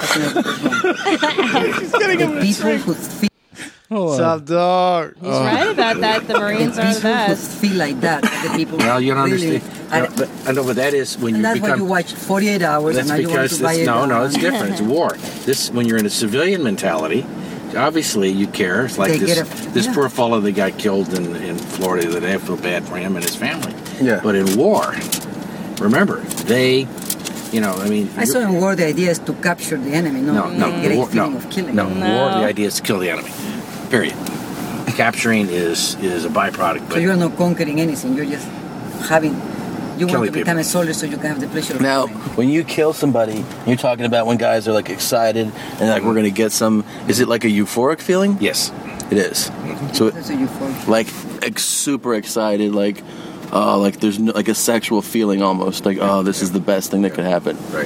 The people who feel... Top dog. He's right about that. The Marines are the best. Feel like that. The people well, you don't really understand. I know, but that is when you that's become... why you watch 48 hours that's and now you want to buy it. No, it's different. It's war. When you're in a civilian mentality, obviously you care. It's like this poor fellow that got killed in Florida the other day. I feel bad for him and his family. Yeah. But in war, remember, they... I saw in war the idea is to capture the enemy, not a great feeling of killing. No, war, the idea is to kill the enemy. Period. Capturing is a byproduct. But so you're not conquering anything. You're just having. You want to become a soldier so you can have the pleasure of now, killing. When you kill somebody, you're talking about when guys are like excited and like we're going to get some. Is it like a euphoric feeling? Yes, it is. So it's a euphoric. Like super excited, like there's like a sexual feeling almost. Like this is the best thing that could happen. Right.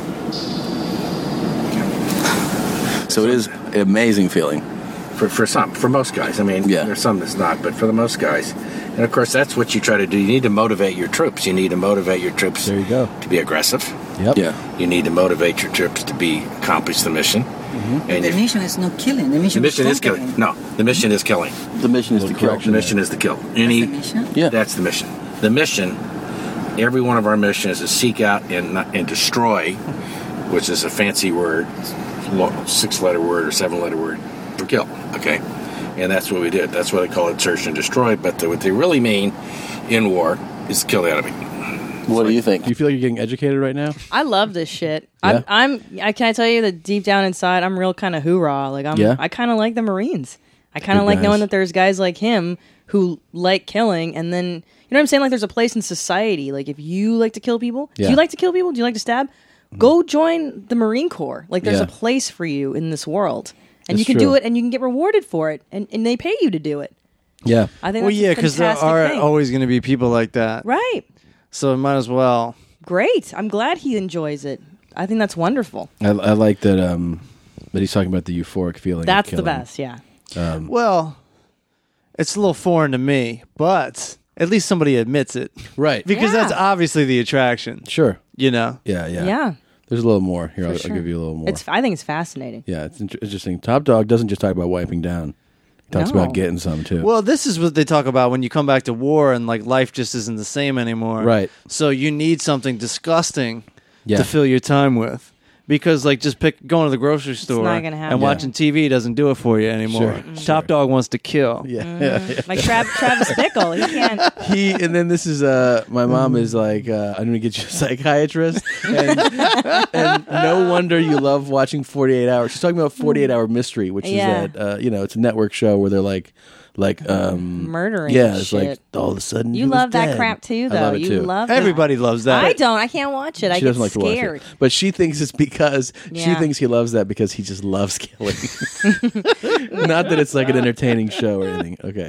So it is an amazing feeling. For most guys. There's some that's not, but for the most guys. And of course, that's what you try to do. You need to motivate your troops. You need to motivate your troops there you go. To be aggressive. Yep. Yeah. You need to motivate your troops to accomplish the mission. Mm-hmm. And the mission is not killing. The mission is killing. No, the mission is killing. The mission is to kill. The mission is to kill. That's the mission? Yeah. That's the mission. The mission, every one of our missions is to seek out and destroy, which is a fancy word, 6-letter word or 7-letter word, for kill. Okay? And that's what we did. That's why they call it search and destroy. But what they really mean in war is to kill the enemy. What do you think? Do you feel like you're getting educated right now? I love this shit. Yeah. Can I tell you that deep down inside, I'm real kind of hoorah. Like I kind of like the Marines. I kind of like knowing that there's guys like him who like killing, and then you know what I'm saying. Like there's a place in society. Like if you like to kill people, do you like to kill people? Do you like to stab? Go join the Marine Corps. Like there's a place for you in this world. And you can do it, and you can get rewarded for it, and they pay you to do it. Yeah. I think because there are always going to be people like that. Right. So it might as well. Great. I'm glad he enjoys it. I think that's wonderful. I like that that he's talking about the euphoric feeling. That's the best, yeah. Well, it's a little foreign to me, but at least somebody admits it. Right. Because that's obviously the attraction. Sure. You know? Yeah. Yeah. There's a little more here. I'll sure. give you a little more. I think it's fascinating. Yeah, it's interesting. Top Dog doesn't just talk about wiping down; he talks about getting some too. Well, this is what they talk about when you come back to war and like life just isn't the same anymore. Right. So you need something disgusting to fill your time with. Because like just going to the grocery store not gonna happen. and watching TV doesn't do it for you anymore. Sure. Top Dog wants to kill. Yeah. Like Travis Bickle, he can't. And then this is my mom is like, I'm gonna get you a psychiatrist, and no wonder you love watching 48 Hours. She's talking about 48 Hour Mystery, which is that it's a network show where they're like murdering. Yeah, it's shit. like all of a sudden You he was love that dead. crap too, though. I love it You too. love that. Everybody loves that. I don't. I can't watch it. I She get doesn't like to scared. watch it, but she thinks it's because she Yeah. thinks he loves that because he just loves killing. Not that it's like an entertaining show or anything. Okay,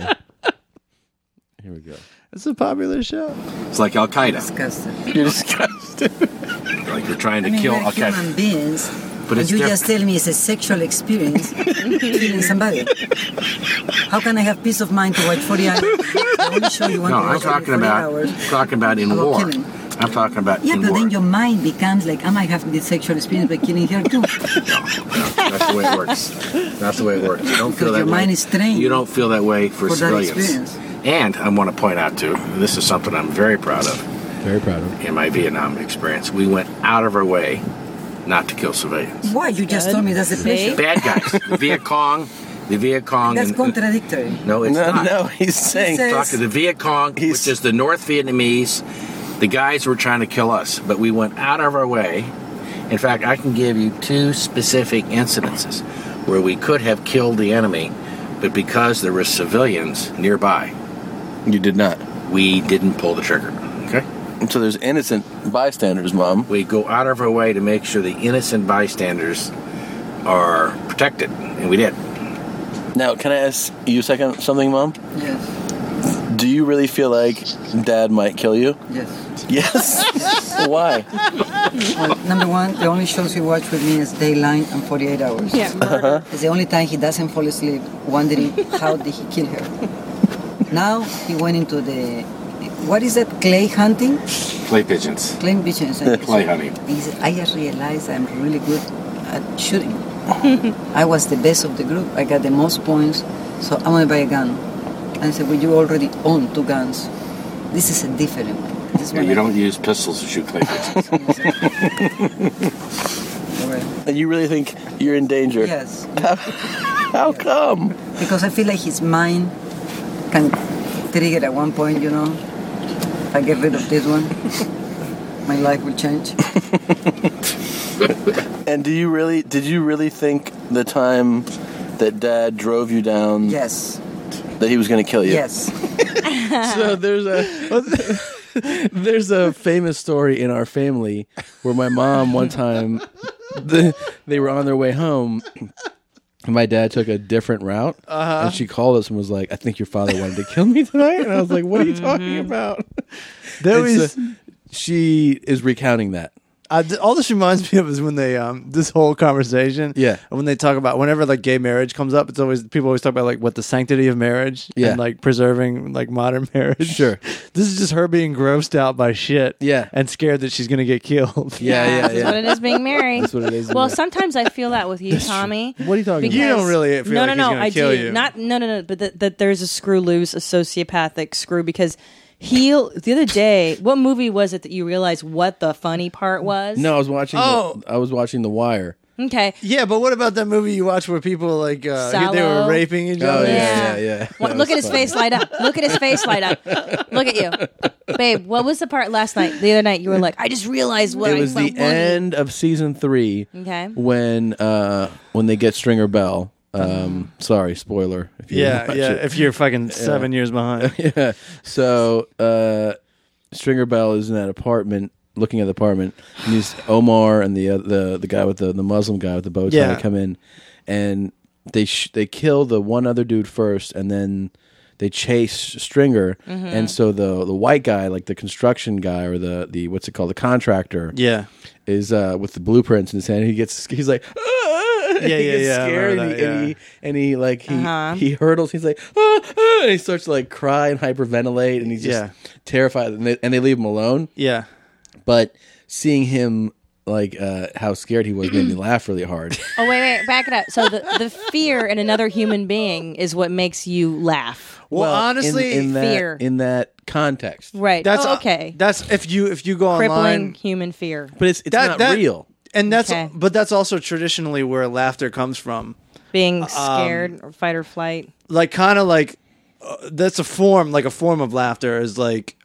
here we go. It's a popular show. It's like Al Qaeda. Disgusting. You're disgusted. Like you're trying to I mean, kill we're Al human Qaeda. beings. But it's and you different. just tell me it's a sexual experience killing somebody. How can I have peace of mind to watch 40 hours? The only show you want No, to I'm watch talking 40 about hours in about war. killing. I'm talking about Yeah, in but war. then your mind becomes like, I might have this sexual experience by killing her too. That's the way it works. That's the way it works. You don't feel Because that your way. mind is trained You don't feel that way for that civilians. experience. And I want to point out too, and this is something I'm very proud of. Very proud of. In my Vietnam experience, we went out of our way not to kill civilians. Why? You just told me that's the pleasure. Bad guys. The Viet Cong. That's contradictory. No, it's not. No, he's saying. Talking to the Viet Cong, which is the North Vietnamese, the guys who were trying to kill us. But we went out of our way. In fact, I can give you 2 specific incidences where we could have killed the enemy, but because there were civilians nearby, you did not. We didn't pull the trigger. Okay? So there's innocent bystanders, Mom. We go out of our way to make sure the innocent bystanders are protected, and we did. Now, can I ask you something, Mom? Yes. Do you really feel like Dad might kill you? Yes. Yes? Why? Well, number one, the only shows he watched with me is Dayline and 48 Hours. Yeah. It's the only time he doesn't fall asleep wondering how did he kill her. Now he went into the, what is that, clay hunting? Clay pigeons. Clay pigeons. Clay hunting. He said, I just realized I'm really good at shooting. I was the best of the group. I got the most points, so I'm going to buy a gun. And I said, well, you already own 2 guns. This is a different one. This Yeah, one you don't use pistols to shoot clay pigeons. And you really think you're in danger? Yes. How come? Because I feel like his mind can trigger at one point, you know. If I get rid of this one, my life will change. And did you really think the time that Dad drove you down? Yes. That he was going to kill you? Yes. So there's a famous story in our family where my mom one time they were on their way home. And my dad took a different route, and she called us and was like, "I think your father wanted to kill me tonight." And I was like, "What are you talking about?" She is recounting that. All this reminds me of is when they this whole conversation, Yeah. and when they talk about whenever like gay marriage comes up, it's always people always talk about like what the sanctity of marriage, Yeah. and like preserving like modern marriage. Sure. This is just her being grossed out by shit, Yeah. and scared that she's gonna get killed. Yeah. That's what it is being married. That's what it is. Well, sometimes I feel that with you, Tommy. What are you talking You don't really feel like he's gonna I kill do. you. No. But that there's a screw loose, a sociopathic screw, because the other day, what movie was it that you realized what the funny part was? No, I was watching. I was watching The Wire. Okay. Yeah, but what about that movie you watched where people like they were raping each other? Yeah. Look at his face light up. Look at his face light up. Look at you, babe. What was the part last night? The other night, you were like, I just realized what It was the end of season 3. Okay. When they get Stringer Bell. Sorry, spoiler. If you Yeah. watch it. If you're fucking 7 years behind. Yeah. So Stringer Bell is in that apartment, looking at the apartment, and he's Omar and the guy with the Muslim guy with the bow tie Yeah. come in, and they kill the one other dude first, and then they chase Stringer, and so the white guy, like the construction guy or the what's it called, the contractor, Yeah. is with the blueprints in his hand. He's like. He gets scared, and he hurdles. He's like, and he starts to like cry and hyperventilate, and he's just terrified. And they leave him alone. Yeah. But seeing him like how scared he was made me laugh really hard. Oh, wait, back it up. So the fear in another human being is what makes you laugh. Well, honestly, in that, fear. in that context, Right. That's okay. That's if you go Crippling online, human fear. but it's not real. and that's Okay. but that's also traditionally where laughter comes from. Being scared or fight or flight. Like kind of like that's a form of laughter is like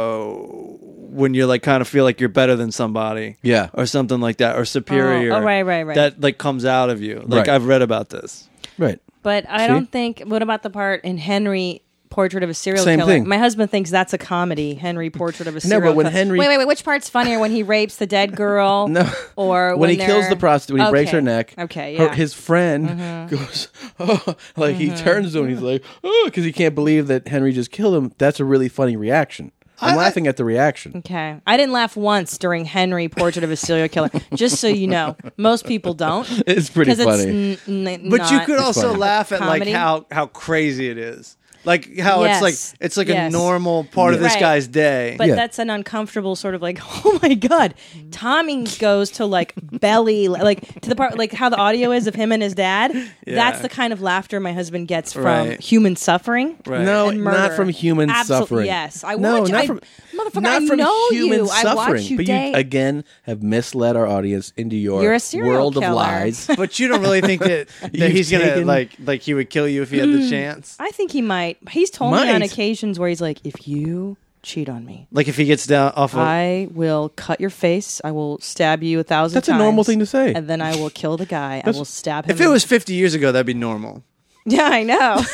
when you like kind of feel like you're better than somebody, Yeah. or something like that, or superior. Oh, right. That like comes out of you. Like Right. I've read about this. Right. But I See? don't think. What about the part in Henry, Portrait of a Serial Same Killer? thing. My husband thinks that's a comedy. Henry, Portrait of a Serial but when Killer. Henry- Wait. Which part's funnier? When he rapes the dead girl? No. Or when he they're- kills the prostitute, when he breaks Okay. her neck, Okay, yeah. his friend goes, oh, like he turns to him and he's like, oh, because he can't believe that Henry just killed him. That's a really funny reaction. I'm laughing at the reaction. Okay. I didn't laugh once during Henry, Portrait of a Serial Killer. Just so you know, most people don't. It's pretty 'Cause funny. But you could also funny. laugh at Comedy. like how crazy it is. Like how Yes. it's like Yes. a normal part of this Right. guy's day. But that's an uncomfortable sort of like, oh my God. Tommy goes to like belly, like to the part, like how the audio is of him and his dad. Yeah. That's the kind of laughter my husband gets from Right. human suffering. Right. No, and not murder. from human suffering. Yes. I No, watch not I, from- motherfucker, Not I from know human you. I suffering. watch you but day. you, again, have misled our audience into your You're a serial world of killer. lies. But you don't really think that You've he's gonna taken- like he would kill you if he had the chance. I think he might. He's told me Might. on occasions where he's like, if you cheat on me, Like if he gets down off of I will cut your face. I will stab you 1,000 times. That's a normal thing to say. And then I will kill the guy. I will stab him. if it was 50 years ago, that'd be normal. Yeah, I know.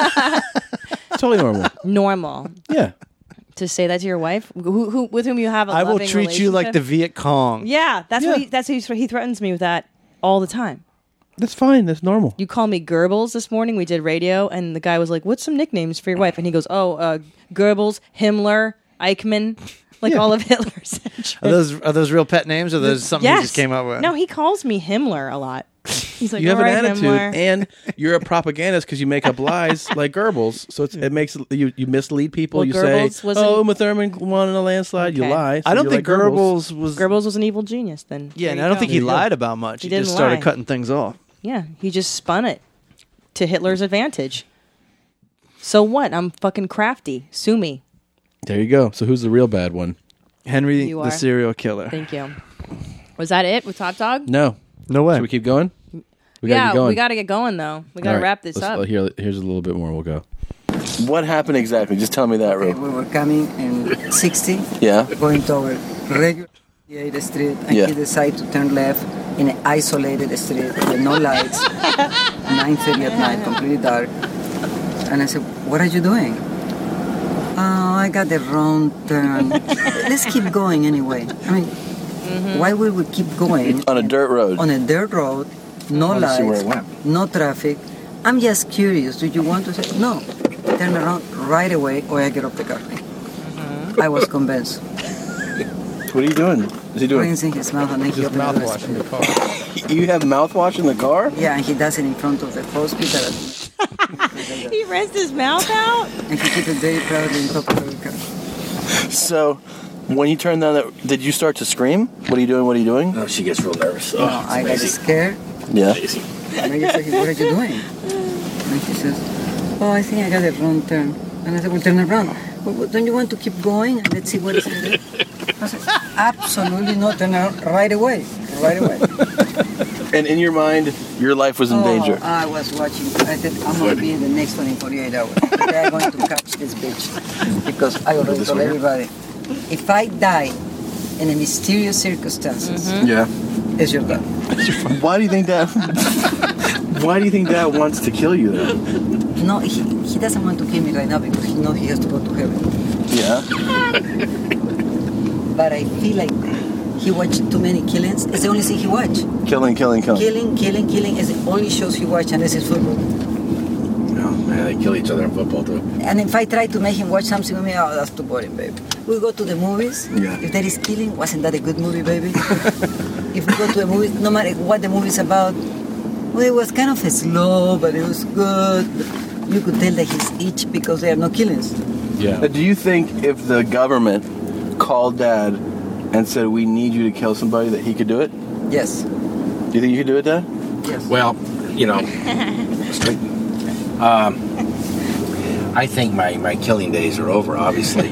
Totally normal. Normal. Yeah. To say that to your wife, who with whom you have a I will loving treat you like the relationship? Viet Cong. Yeah, that's Yeah. what he threatens me with that all the time. That's fine. That's normal. You call me Goebbels this morning. We did radio, and the guy was like, "What's some nicknames for your wife?" And he goes, "Oh, Goebbels, Himmler, Eichmann, like Yeah. all of Hitler's." Are those real pet names or those something yes. he just came up with? No, he calls me Himmler a lot. He's like, You have "All an right, attitude, Himmler." and you're a propagandist because you make up lies like Goebbels. So it makes you mislead people. Well, you Goebbels say, wasn't- "Oh, Uma Thurman won in a landslide." You Okay. lie. So I don't you're think like Goebbels was. Goebbels was an evil genius. Then Yeah, There and you I don't go. think he There you go. lied about much. He He just didn't started lie. cutting things off. Yeah, he just spun it to Hitler's advantage. So what? I'm fucking crafty. Sue me. There you go. So who's the real bad one? Henry You the are. serial killer. Thank you. Was that it with Top Dog? No. No way. Should we keep going? We gotta Yeah, get going. we got to get going though. We got to All right, wrap this let's- up. Here's a little bit more. We'll go. What happened exactly? Just tell me that, We were coming in 60, Yeah. going toward regular 8th Street, and Yeah. he decided to turn left in an isolated street with no lights, 9:30 at night, completely dark. And I said, "What are you doing?" "Oh, I got the wrong turn." "Let's keep going anyway." I mean, why would we keep going On a dirt road. on a dirt road, no I wanted to see where it lights, went. no traffic? I'm just curious. Do you want to say no? Turn around right away, or I get off the car. I was convinced. What are you doing? Is he doing? Rinsing his mouth and then he Just opened the mouthwash in the car. You have mouthwash in the car? Yeah, and he does it in front of the hospital, He rinsed his mouth out. and he keeps it very proudly in top of the car. So, when you turned down that, did you start to scream? What are you doing? What are you doing? Oh, she gets real nervous. No, I got scared, Yeah. and I just said, "What are you doing?" And he says, "Oh, I think I got the wrong turn." And I said, "Well, turn around. Well, don't you want to keep going and let's see what is in there?" I said, "Absolutely not. Turn around right away. Right away." And in your mind, your life was in danger. I was watching. I said, "I'm going to be in the next one in 48 hours. They're going to catch this bitch." Because I already told everybody, if I die in a mysterious circumstances, Yeah. it's your dad. Why do you think that? Why do you think Dad wants to kill you then? No, he doesn't want to kill me right now because he knows he has to go to heaven. Yeah. But I feel like he watched too many killings. It's the only thing he watched. Killing. Killing is the only shows he watched, and this is football. Oh, man, they kill each other in football, too. And if I try to make him watch something with me, oh, that's too boring, baby. We go to the movies. Yeah. If there is killing, wasn't that a good movie, baby? If we go to a movie, no matter what the movie's about, well, it was kind of slow, but it was good. You could tell that he's itched because there are no killings. Yeah. Do you think if the government called Dad and said, "We need you to kill somebody," that he could do it? Yes. Do you think you could do it, Dad? Yes. Well, I think my killing days are over, obviously.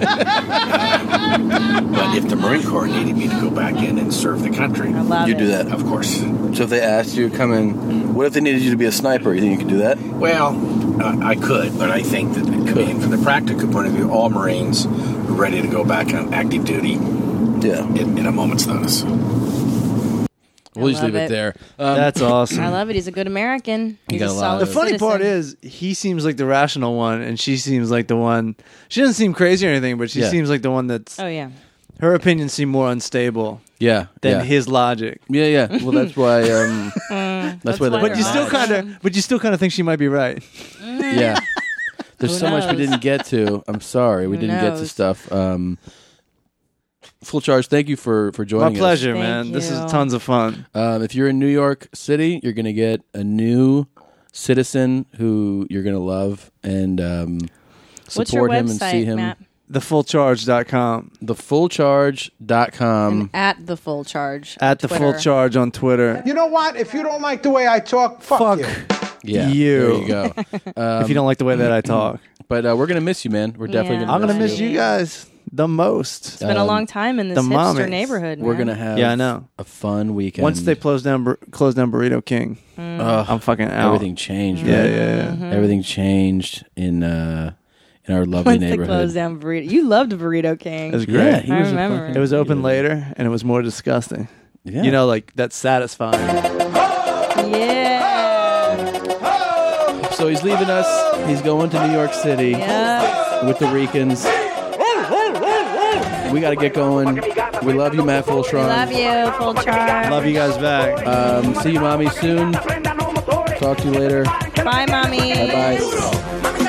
But if the Marine Corps needed me to go back in and serve the country, You'd do that? Of course. So if they asked you to come in, what if they needed you to be a sniper? You think you could do that? Well, I could, but I think that from the practical point of view, all Marines are ready to go back on active duty in a moment's notice. We'll just love leave it it. there. That's awesome. I love it. He's a good American. He's got a a lot solid of- The funny citizen. part is, he seems like the rational one, and she seems like the one. She doesn't seem crazy or anything, but she Yeah. seems like the one that's. Oh yeah. Her opinions seem more unstable. Yeah. Than yeah. his logic. Yeah. Well, that's why. That's why. But you still kind of think she might be right. Yeah. There's Who so much we knows? didn't get to. I'm sorry, we Who didn't get to knows? stuff. Full Charge, thank you for joining My us. pleasure, Thank man. This is you. tons of fun. If you're in New York City, you're going to get a new citizen who you're going to love and What's your support him and website, see him. Matt? TheFullCharge.com. TheFullCharge.com. At the full charge. At the Twitter. Full Charge on Twitter. You know what? If you don't like the way I talk, fuck you. Yeah, You. there you go. If you don't like the way that I talk. But we're going to miss you, man. We're definitely Yeah. going to I'm going to miss you. you guys the most. It's been a long time in this the hipster mommies. neighborhood. We're man. going to have Yeah, I know. a fun weekend. Once they close down Burrito King, I'm fucking out. Everything changed, Yeah, right? yeah. Everything changed in our lovely Once they neighborhood. closed down Burrito. You loved Burrito King. It was great. Yeah, he I was a remember. fucking- It was open later, and it was more disgusting. Yeah. You know, like, that's satisfying. Yeah. So he's leaving us. He's going to New York City Yeah. with the Ricans. We got to get going. We love you, Matt Fultron. Love you, full charge. Love you guys back. See you, mommy, soon. Talk to you later. Bye, mommy. Bye-bye.